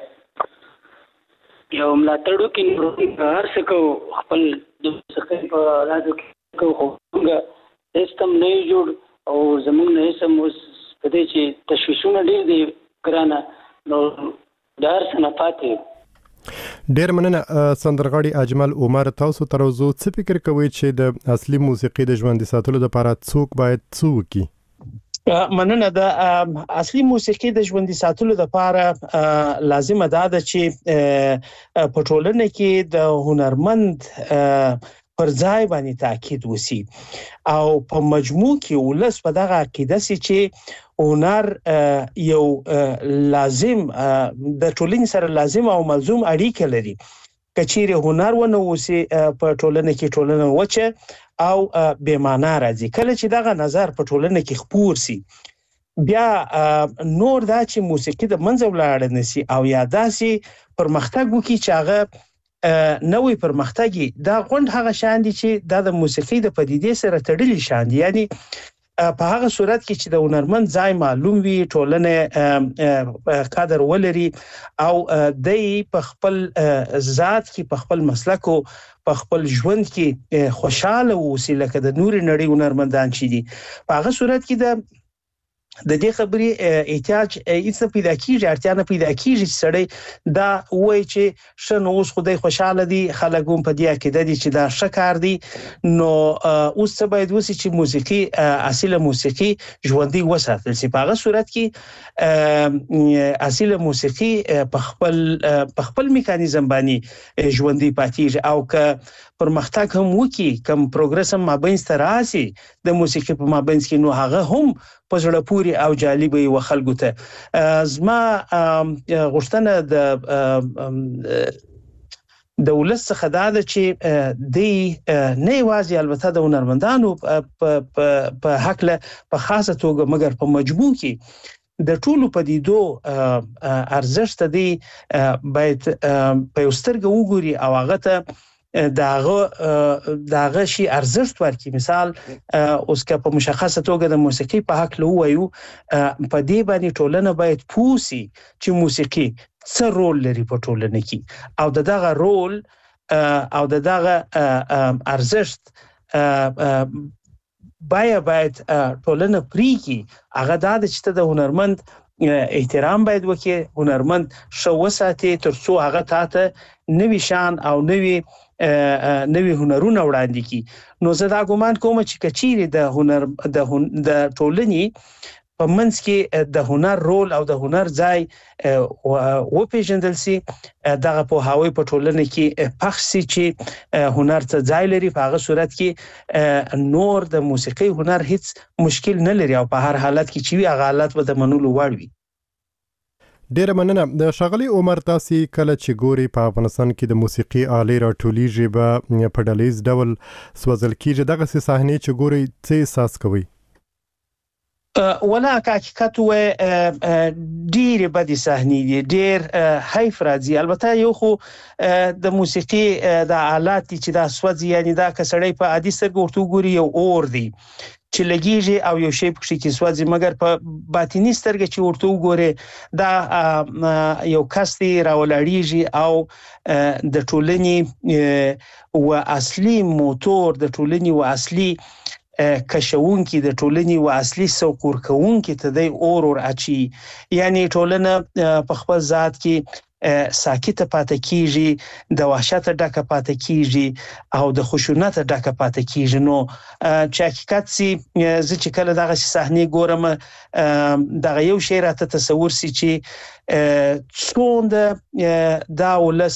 یو ملاتړ وکړي. هر څه کوو، خپل د موسیقۍ په آلاتو کې کوو، خو موږ هېڅ هم نه یو جوړ او زموږ نه هېڅ هم اوس په دې چې تشویشونه ډېر دي ګرانه، نو د هر څه نه پاتې. ډېر مننه سندرغاړي اجمل عمر. تاسو تر اوسه څه فکر کوئ چې د اصلي موسیقي د ژوندي ساتلو لپاره څوک باید څه وکړي؟ مننه. د اصلي موسیقي د ژوندي ساتلو لپاره لازمه ده چې په ټولنه کې د هنرمند پر ځای باندې تاکید وسی او په مجموع کې ولس په دغه عقیده سي چې هنر یو لازم د ټولنې سره لازم او ملزوم اړیکه لري. کچېره هنر ونه وسی په ټولنه کې ټولنه وچه او بے معنا راځي. کله چې دغه نظر په ټولنه کې خپور سي بیا نور دا چې موسیقي د منځ ولاړ نسی او یا داسي پرمختګ وکي چې هغه نوې پرمختګي. دا غونډ هغه شان دي چې د موسیقي د پدیدې سره تړلي شان دي. یعنی په هغه صورت کې چې د هنرمند ځای معلوم وي، ټولنه قدر ولري او د په خپل ذات کې په خپل مسلک او په خپل ژوند کې خوشاله اوسي لکه د نور نړۍ هنرمندان چې دي. په هغه صورت کې د دې خبرې احتیاج هیڅ پیدا کیږي، اړتیا نه پیدا کیږي چې سړی دا وایي چې شنو اوس خدای خوشاله دي، خلک هم په دې عقیده دي چې دا ښه کار دی. نو اوس څه باید وسی چې موسیقي اصله موسیقي ژوندۍ وساتل شي. په هغه صورت کې اصله موسیقي په خپل میکانیزم باندې ژوندۍ پاتې او که پرمختګ هم وکي، کم پروګرس هم مابینځ ته راسي د موسیقي په مابینځ کې، نو هغه هم په زړه پورې او جالب وي خلکو ته. زما غوښتنه د ولس څخه دا ده چې نه یوازې البته د هنرمندانو په حق له په خاصه توګه مګر په مجموع کې د ټولو پدیدو ارزښت دی باید په یوسترګه وګوري او هغه ته داغه شي ارزښت ورکړي. مثال اوس که په مشخصه توګه د موسیقي په حق له وایو، په دې باندې ټولنه باید پوسي چې موسیقي څه رول لري په ټولنه کې او دغه رول او دغه ارزښت باید ټولنه پریږي هغه دا چې د هنرمند احترام باید وکړي، هنرمند شو وساتي ترڅو هغه تاته نوی شان او نوی هنرونه وړاندې کی. نو زه دا ګومان کوم چې کچيري د هنر د ټولنې په منځ کې د هنر رول او د هنر ځای و پیژندل سي، دغه په هاوی په ټولنه کې پخ سي چې هنر ته ځای لري. په هغه صورت کې نور د موسیقي هنر هیڅ مشکل نه لري او په هر حالت کې چې وی هغه حالت به د منلو وړ وي. ډیره مننه. د ښاغلي عمر تاسو کله چې ګوري په افغانستان کې د موسیقي آلې راټولیږي به په ډلیز ډول سوځل کیږي، دغه صحنې چې ګوري څه احساس کوي؟ ولا حقیقت و ډیر بدی صحنې دي، ډیر حیف راځي. البته یو خو د موسیقي د آلات چې دا سوځي، یعنی دا کسړی په عادي سترګو ورته ګوري یو اور دی چې لګیږي او یو شی پکې کې سوځي، مګر په باطینی سترګه چې ورته وګوري دا یو کس دی راولاړیږي او د ټولنې و اصلي موتور، د ټولنې و اصلي کشونکي، د ټولنې و اصلي سوکور کوونکي ته د اور اچي. یعنی ټولنه په خپل ذات کې ساکته پاتې کیږي، د وحشت ډکه پاتې کیږي او د خشونت ډکه پاتې کیږي. نو چې حقیقت سي زه چې کله دغه صحنه ګورم دغه یو شی راته تصور سي چې څوند دا ولس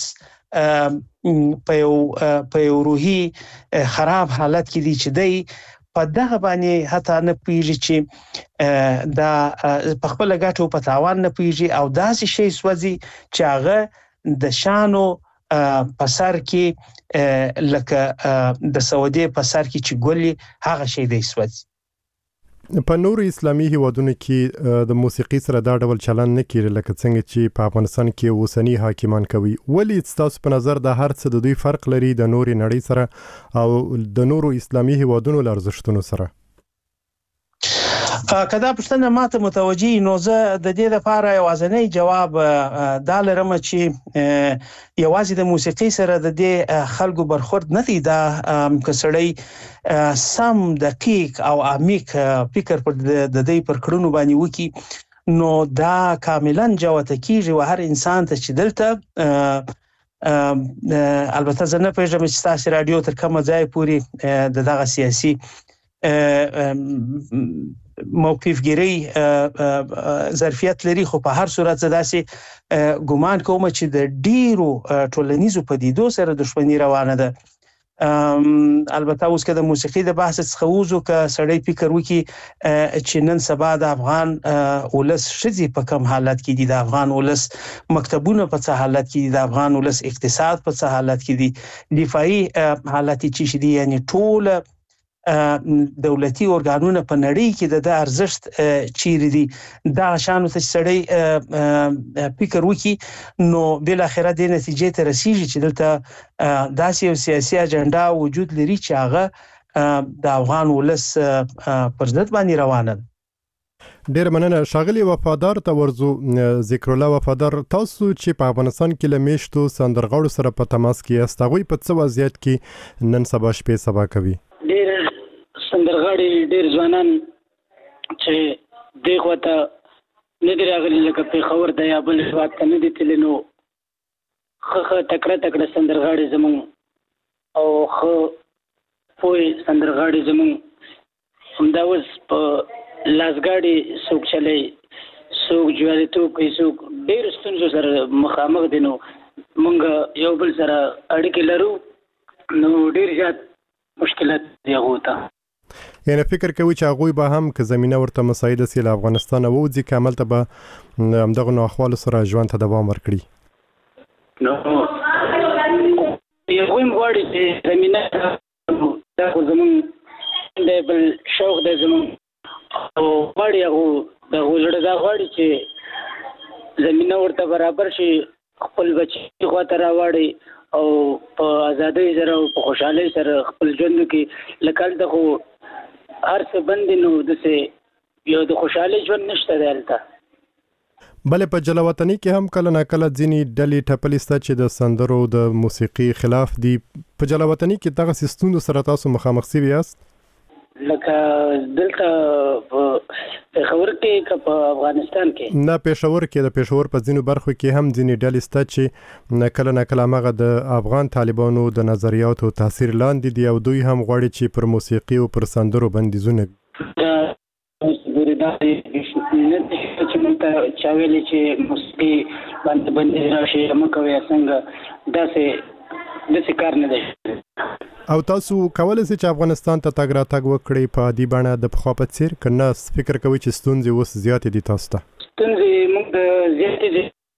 په یو روحي خراب حالت کې دي چې دی په دغه باندې حتی نه پیږي چې دا په خپل ګټو په تاوان نه پیږي او داسې شی سوځي چې هغه د شانو په سر کې لکه د سعودي په سر کې چې ګولي هغه شی دی سوځي. په نورو اسلامي هیوادونو کې د موسیقي سره دا ډول چلن نه کیږي لکه څنګه چې په افغانستان کې اوسنی حاکمان کوي. ولی تاسو په نظر د هر څه د دوی فرق لري د نوري نړۍ سره او د نورو اسلامي هیوادونو لارښتونو سره؟ کدا پښتنه ماته متوجي نو زه د دې لپاره یوازنی جواب دا لرم چې یوازې د موسیقي سره د دې خلکو برخورد نه دی، دا کسړی سم دقیق او عمیق فکر پر د دې پر کړنو باندې وکي نو دا کاملا جوته کیږي او هر انسان ته چې دلته البته زه نه پېژنم چې تاسو رادیو تر کومه ځای پورې دغه سیاسي موقف ګیری ظرفیت لري، خو په هر صورت داسې ګومان کوم چې د ډیرو ټولنیزو پدیدو سره دښمنی روانه ده. البته اوس که د موسیقي د بحث څخه وځو که سړی فکر وکړي چې نن سبا د افغان ولس ښځې په کوم حالت کې دي، د افغان ولس مکتبونه په څه حالت کې دي، د افغان ولس اقتصاد په څه حالت کې دي، دفاعي حالت چې دي، یعنی ټول دولتي ارګانونه په نړۍ کې د ارزښت چیرې دي دا شانو ته سړی فکر وکړي نو بل اخره د نتیجې ته رسیږي چې دلته داسې یو سیاسي اجنډا وجود لري چې هغه د افغان ولس پر ضد باندې روانه ده. ډیر مننه. ښاغلي وفادار ته ورزو، ذکر الله وفادار، تاسو چې په افغانستان کې له میشتو سندرغاړو سره په تماس کې یاست، هغوی په څه وضعیت کې نن سبا شپې سبا کوي؟ ډیر سندرغاړي ډیر ځوانان چې دغه ته نه دی راغلي لکه پیښور د یا بل هېواد ته نه دي تللي، نو ښه تکړه سندرغاړي زموږ او ښه پوه سندرغاړي زموږ همدا اوس په لاسګاډي څوک چلی، څوک جواليتوب کوي، څوک ډېرو ستونزو سره مخامخ دي. نو موږ یو بل سره اړیکې لرو نو ډېر زیات مشکلات دي هغو ته. یعنی فکر کوي چې هغوی به هم که زمینه ورته مساعده سي له افغانستانه ووځي که هملته به همدغو ناخوالو سره ژوند ته دوام ورکړي؟ نو هغوی هم غواړي چې زمینه دا خو زموږ د بل شوق دی زموږ او غواړي هغو د هغو زړه دا غواړي چې زمینه ورته برابر شي، خپل بچي خواته راواړي او په ازادۍ سره او په خوشحالۍ سره خپل ژوند کې لکه هلته خو هر څه بند نو داسې یو د خوشحالۍ ژوند نشته دی هلته. بلې په جلاوطنۍ کې هم کله ناکله ځینې ډلې ټپلې سته چې د سندرو د موسیقي خلاف دي. په جلاوطنۍ کې دغسې ستونزو سره تاسو مخامخ شوي یاست؟ لکه دلته پېښور کې په افغانستان کې نه پېښور کې د پېښور په ځینو برخو کې هم ځینې ډلې شته چې کله نه کله هغه د افغان طالبانو د نظریاتو تاثیر لاندې دي او دوی هم غواړي چې پر موسیقي او پر سندرو بندیزونه چاویلې چې موسیقي باندې بندیز راشي مکوي څنګه داسې کار نه دی. او تاسو کولای شئ چې افغانستان ته تګ راتګ وکړئ په عادي بڼه د پخوا په څیر که نه فکر کوئ چې ستونزې اوس زیاتې دي تاسو ته؟ ستونزې موږ د زیاتې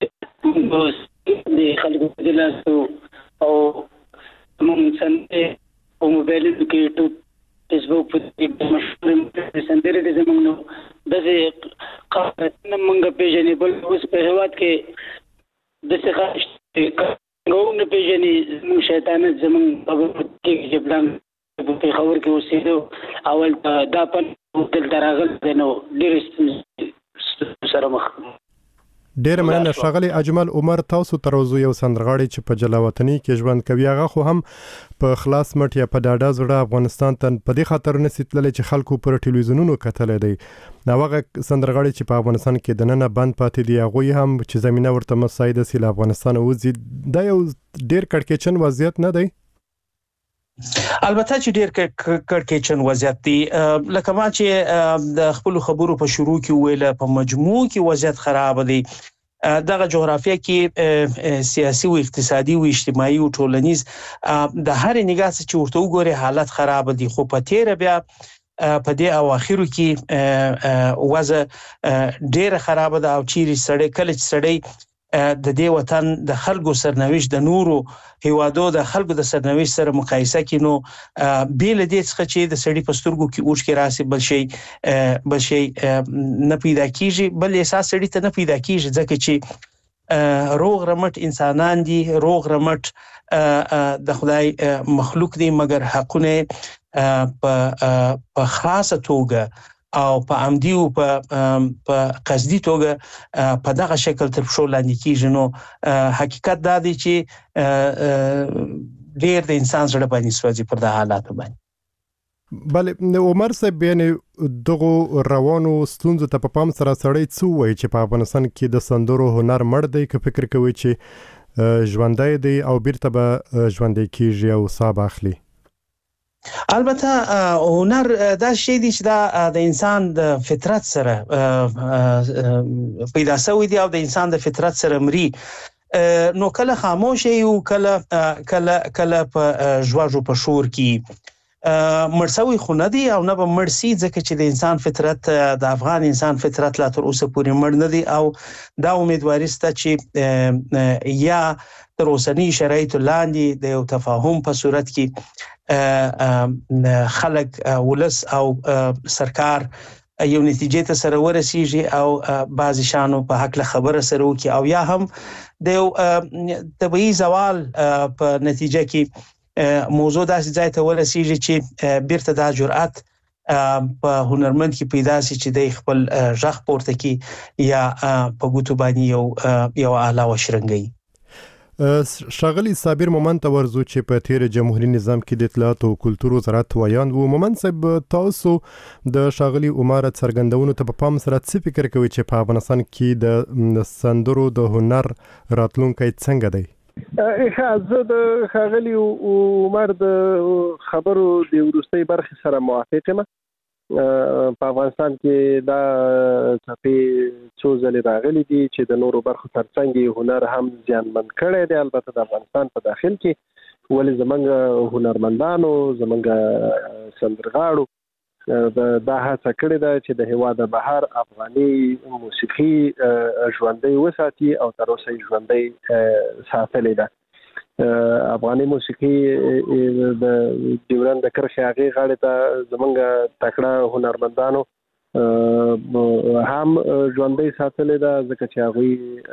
د خلکو د لاسو او موږ څنګه په موبایلونو کې ټوب فیسبوک په مشهور سندرې د زموږ نو داسې قوانین موږ پیژنې بل اوس په هېواد کې داسې خاص غوونه پیژنې زموږ شیطانت زموږ کې جبلان په پېښور کې اوسېدو اول دا په دلته راغلی نو ډېرې سره مخ. ډېر مننه ښاغلی اجمل عمر. تاسو تر اوسه یو سندرغاړی چې په جلاوطنۍ کې ژوند کوي هغه خو هم په خلاص مټ یا په ډاډه زړه افغانستان ته په دې خاطر نشي تللی چې خلکو پر ټلویزیونونو کتلی دی. نو هغه سندرغاړي چې په افغانستان کې د ننه بند پاتې دي هغوی هم چې زمینه ورته مساعده سي له افغانستان وځي دا یو ډېر کړکېچن وضعیت نه دی؟ البته چې ډیر کړکېچن وضعیت دی لکه ما چې د خپل خبرو په شروع کې ویل په مجموع کې وضعیت خراب دی. دغه جغرافیه کې سیاسي او اقتصادي او اجتماعي او ټولنیز د هر نگاه چې ورته وګوري حالت خراب دي. خو په تیر بیا په دې اواخرو کې وضع ډیره خراب ده او چیرې سړی کله چې سړی د دې وطن د خلکو سرنوشت د نورو هیوادو د خلکو د سرنوشت سره مقایسه کړي نو بیل دې څخه چې د سړی په سترګو کې اوښکې راسي بل شي نه پیدا کیږي بل احساس سړی ته نه پیدا کیږي ځکه چې روغ رمټ انسانان دي روغ رمټ د خدای مخلوق دي مګر حقونه په خاصه توګه او په عمدي او په قصدي توګه په دغه شکل تر پښو لاندې کیږي. نو حقیقت دا دی چې ډېر د انسان زړه باندې سوځي پر د حالاتو باندې. بله عمر صاحب یعنی دغه روانو ستونزو ته په پام سره سړی څه وایي چې په افغانستان کې د سندرو هنر مړ دی که فکر کوي چې ژوندی دی او بیرته به ژوندی کیږي او ساه به اخلي؟ البته هنر دا شی دی چې دا د انسان د فطرت سره پیدا شوی دی او د انسان د فطرت سره مري. نو کله خاموش یو کله په ژواژو په شور کې مرسوي خو نه دی او نه به مرسي ځکه چې د انسان فطرت د افغان انسان فطرت لا تر اوسه پورې مړ نه دی او دا امیدواري سته چې یا تر اوسنی شرایطو لاندې د یو تفاهم په صورت کې خلک ولس او سرکار یو نتیجې ته سره ورسیږي او بعضی شانو په حق له خبره سره وکي او یا هم د یو طبيعي زوال په نتیجه کې موضوع داسې ځای ته ورسیږي چې بیرته دا جرأت په هنرمند کې پیدا شي چې د خپل ژغ پورته کی یا په ګوتو باندې یو اعلی وشرنګي. ښاغلی صابر مومند ته ورځو چې په تیر جمهوریت نظام کې د اطلاعات او کلتور وزارت ویاند وو. مومند صاحب تاسو د ښاغلی عمر څرګندونو ته په پام سره څه فکر کوئ چې په افغانستان کې د سندرو د هنر راتلونکی څنګه دی؟ زه د ښاغلي عمر د خبرو د وروستۍ برخې سره موافق یم. په افغانستان کې دا څپې څو ځلې راغلي دي چې د نورو برخو ترڅنګ هنر هم زیانمن کړی دی. البته د افغانستان په داخل کې ولې زمونږ هنرمندانو زمونږ سندرغاړو دا هڅه کړې ده چې د هېواد بهر افغاني موسیقي ژوندۍ وساتي او تر اوسه یې ژوندۍ ساتلې ده. افغاني موسیقي د ډیورند کرښې هغې غاړې ته زمونږ تکړه هنرمندانو هم ژوندۍ ساتلې ده ځکه چې هغوی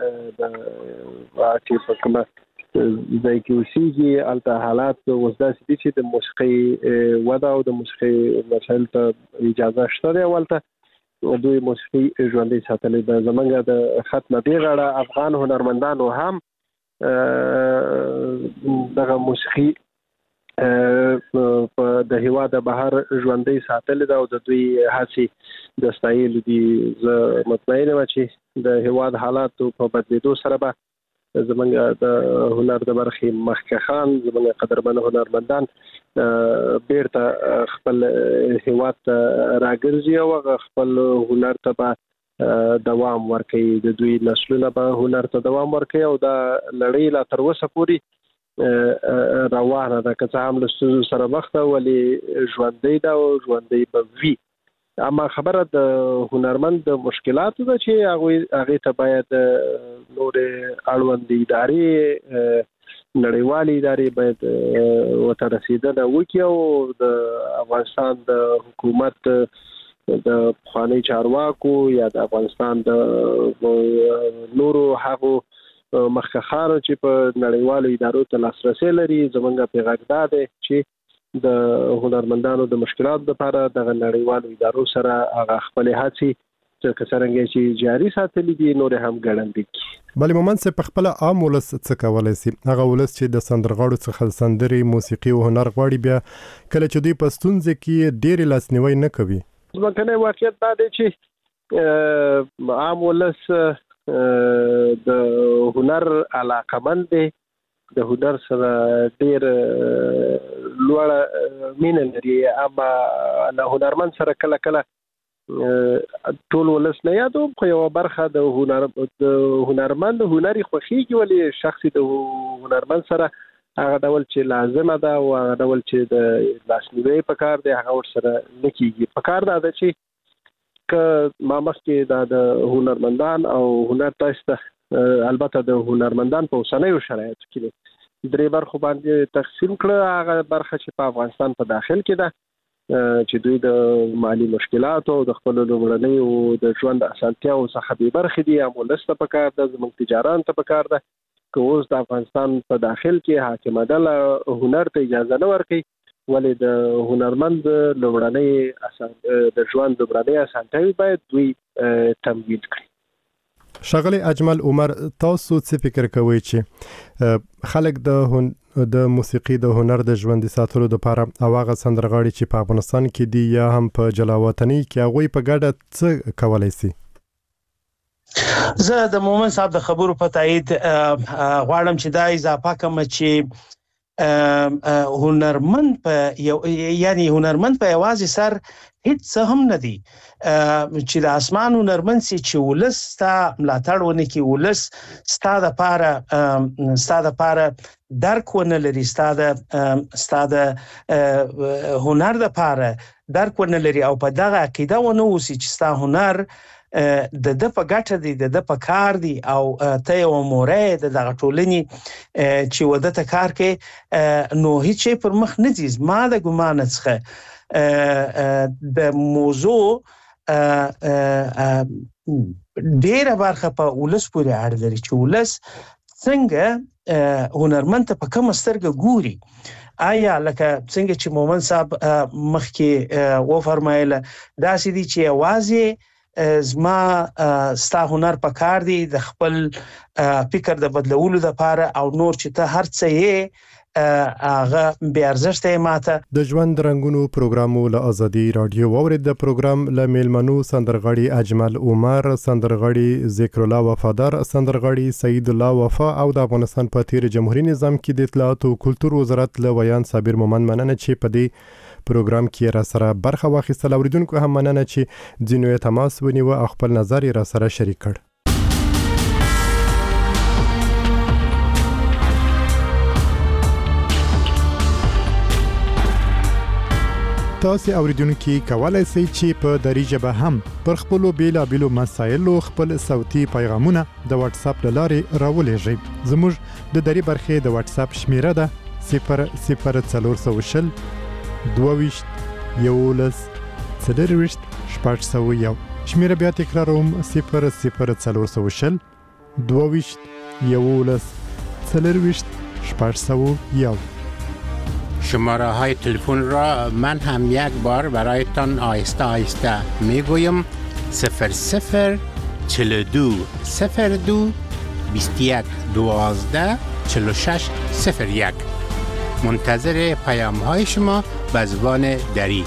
چې په کومه ځای کې اوسېږي هلته حالات اوس داسې دي چې د موسیقۍ وده او د موسیقۍ مسایل ته اجازه شته دی او هلته دوی موسیقي ژوندۍ ساتلې ده. زمونږ د خط نه دې غاړه افغان هنرمندانو هم دغه موسیقي په د هیواد بهر ژوندۍ ساتل دا او د دوی هڅې د ستایل دي. زه مطمئن یم چې د هیواد حالات په بدلیدو سره به زمونږ د هنر د برخې مخکخان زمونږ قدرمن هنرمندان بیرته خپل هیواد راګرځي او خپل هنر ته به دوام ورکوي. د دوی نسلونه به هنر ته دوام ورکوي او دا لړۍ لا تر اوسه پورې روانه ده، که څه هم له ستونزو سره مخ ده ولې ژوندۍ ده او ژوندۍ به وي. اما خبره د هنرمند د مشکلاتو ده چې هغې ته باید نورې اړوندې ادارې نړیوالې ادارې باید ورته رسېدنه وکړي او د افغانستان د حکومت د پخواني چارواکو یا د افغانستان د نورو هغو مخکخانو چې په نړیوالو ادارو ته لاسرسی لري زمونږ پیغام دا دی چې د هنرمندانو د مشکلاتو لپاره د نړیوالو ادارو سره هغه خپل هڅې چې څنګه چې جاري ساتلې دي نور هم ګړندې کړي. بلې مومند صاحب په خپل عام ولس څه کولی شي؟ هغه ولس چې د سندرغاړو څخه سندرې موسیقي او هنر غواړي بیا کله چې دوی په ستونزه کې ډېرې لاسنیوي نه کوي. ځمکنی واقعیت دا دی چې عام ولس د هنر علاقمند دی، د هنر سره ډېر لوړه مینه لري، اما له هنرمند سره کله کله ټول ولس نه یادو خو یوه برخه د هنرمند هنري خوښېږي ولې شخصي د هنرمند سره هغه ډول چې لازمه ده او هغه ډول چې د لاسنیوي پکار دی هغه ورسره نه کېږي. پکار دا ده چې که ما مخکې دا د هنرمندان او هنر تاسو ته البته د هنرمندان په اوسنیو شرایطو کې درې برخو باندې تقسیم کړه. هغه برخه چې په افغانستان په داخل کې ده چې دوی د مالی مشکلاتو او د خپل لومړنیو د ژوند اسانتیاو څخه بې برخې دي. هم ولس ته پکار ده، زموږ تجاران ته پکار ده که اوس د افغانستان په داخل کې حاکمه ډله هنر ته اجازه نه ورکوي ولې د هنرمند لومړنۍ د ژوند لومړنۍ اسانتیاوې باید دوی تمویل کړي. ښاغلی اجمل عمر، تاسو څه فکر کوئ چې خلک د موسیقي د هنر د ژوندي ساتلو لپاره او هغه سندرغاړي چې په افغانستان کې دي یا هم په جلاوطنۍ کې هغوی په ګډه څه کولی شي؟ زه د مومن صاحب د خبرو په تایید غواړم چې دا اضافه کوم چې هنرمند په یوازې سر هیڅ څه هم نه دي چې د اسمان هنرمند سي چې ولس ستا ملاتړ ونه کړي، ولس ستا د پاره درک ونه لري، ستا د هنر د پاره درک ونه لري او په دغه عقیده ونه اوسي چې ستا هنر د په ګټه دی، د په کار دی او ته یو مورې د دغه ټولنې چې وده ته کار کوي نو هیڅ پر مخ نه ځي. ما د ګمان څخه د موضوع ډیره برخه په ولس پورې اړه لري چې ولس څنګه هنرمند ته په کومه سترګه ګوري. آیا لکه څنګه چې مومن صاحب مخکې وفرمایله داسې دي چې یوازې زما ستا هنر په کار دی د خپل فکر د بدلولو لپاره او نور چې ته هر څه یې هغه بې ارزښته یې ماته. د ژوند رنګونو پروګرام له ازادي رادیو واورید. د پروګرام له میلمنو سندرغاړي اجمل عمر، سندرغاړي ذکر الله وفادار، سندرغاړي سید الله وفا او د افغانستان په تیر جمهوریت نظام کې د اطلاعات او کلتور وزارت له ویان صابر مومن مننه چې په دې پروګرام کې را سره برخه واخیستل. اوریدونکو هم مننه چې ځینو یې تماس ونیوه او خپل نظر یې را سره شریک کړ. تاسو اوریدونکو کولای شئ چې په دری ژبه هم پر خپل بیلابیلو مسایلو خپل صوتي پیغامونه د واتس اپ لارې راولېږئ. زموږ د دری برخې د واتس اپ شمیره ده 00420 22 11 40 601. شمیره بیا تکراروم 00420 22 11 40 601. شماره های تلفن را من هم یک بار برایتان آهسته آهسته میگویم 00 42 02 21 12 46 01. منتظر پیام های شما به زبان دری.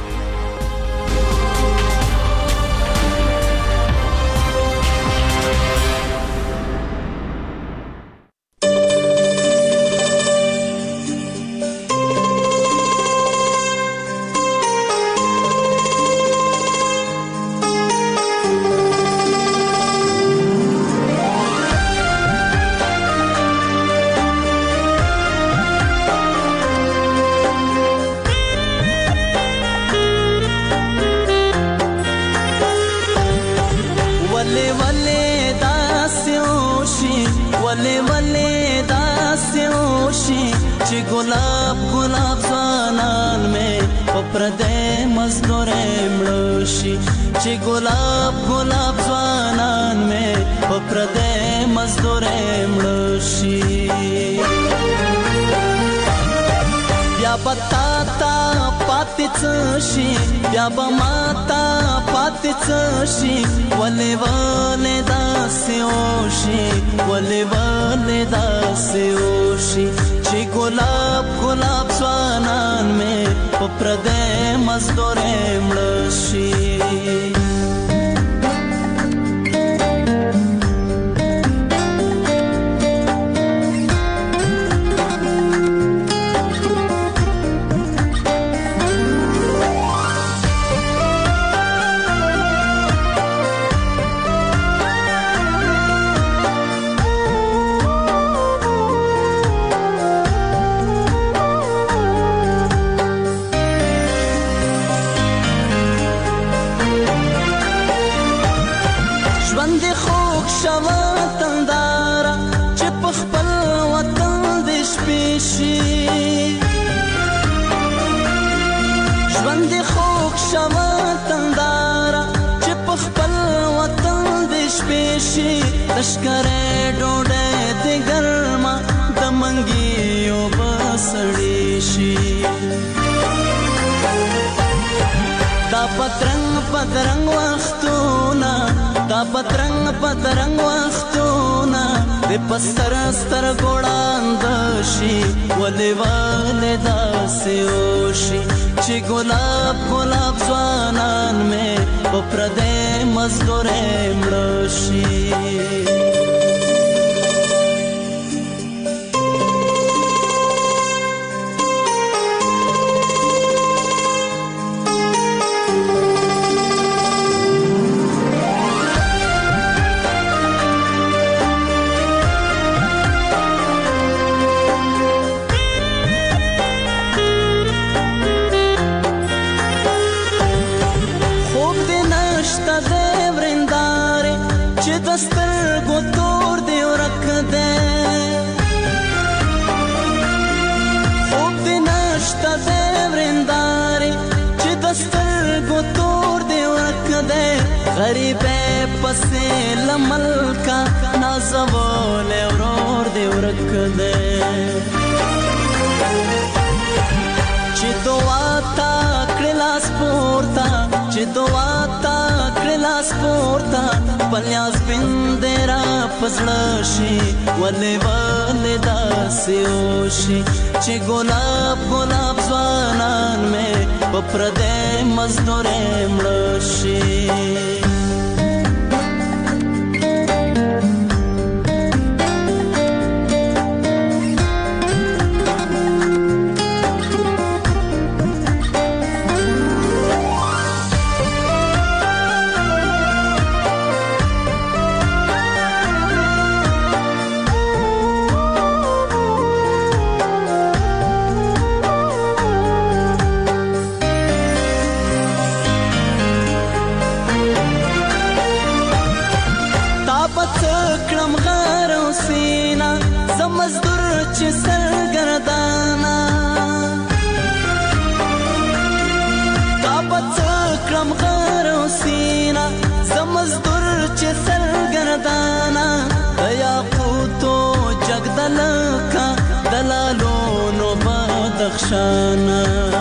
بدخشانا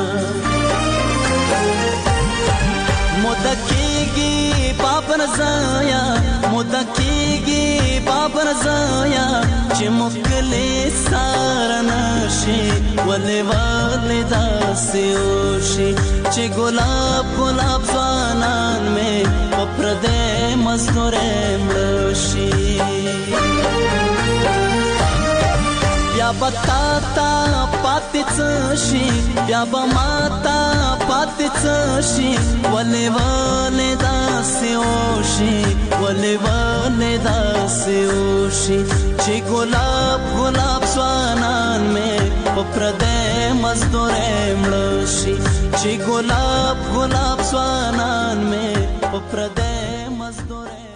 مدکیگی پاپن زایا مدکیگی پاپن زایا چې مخکلی سارنش شي ولې ولې داسې وشي چې ګلاب ګلاب ځوانان مې په پردې مزدورې مړه شي بیا به تا ته پاتې څه شي بیا به ما ته پاتې څه شي ولې ولې داسې وشي ولې ولې داسې وشي چې ګلاب ګلاب ځوانان مې په پردې مزدورې مړه شي چې ګلاب ګلاب ځوانان مې په پردې مزدورې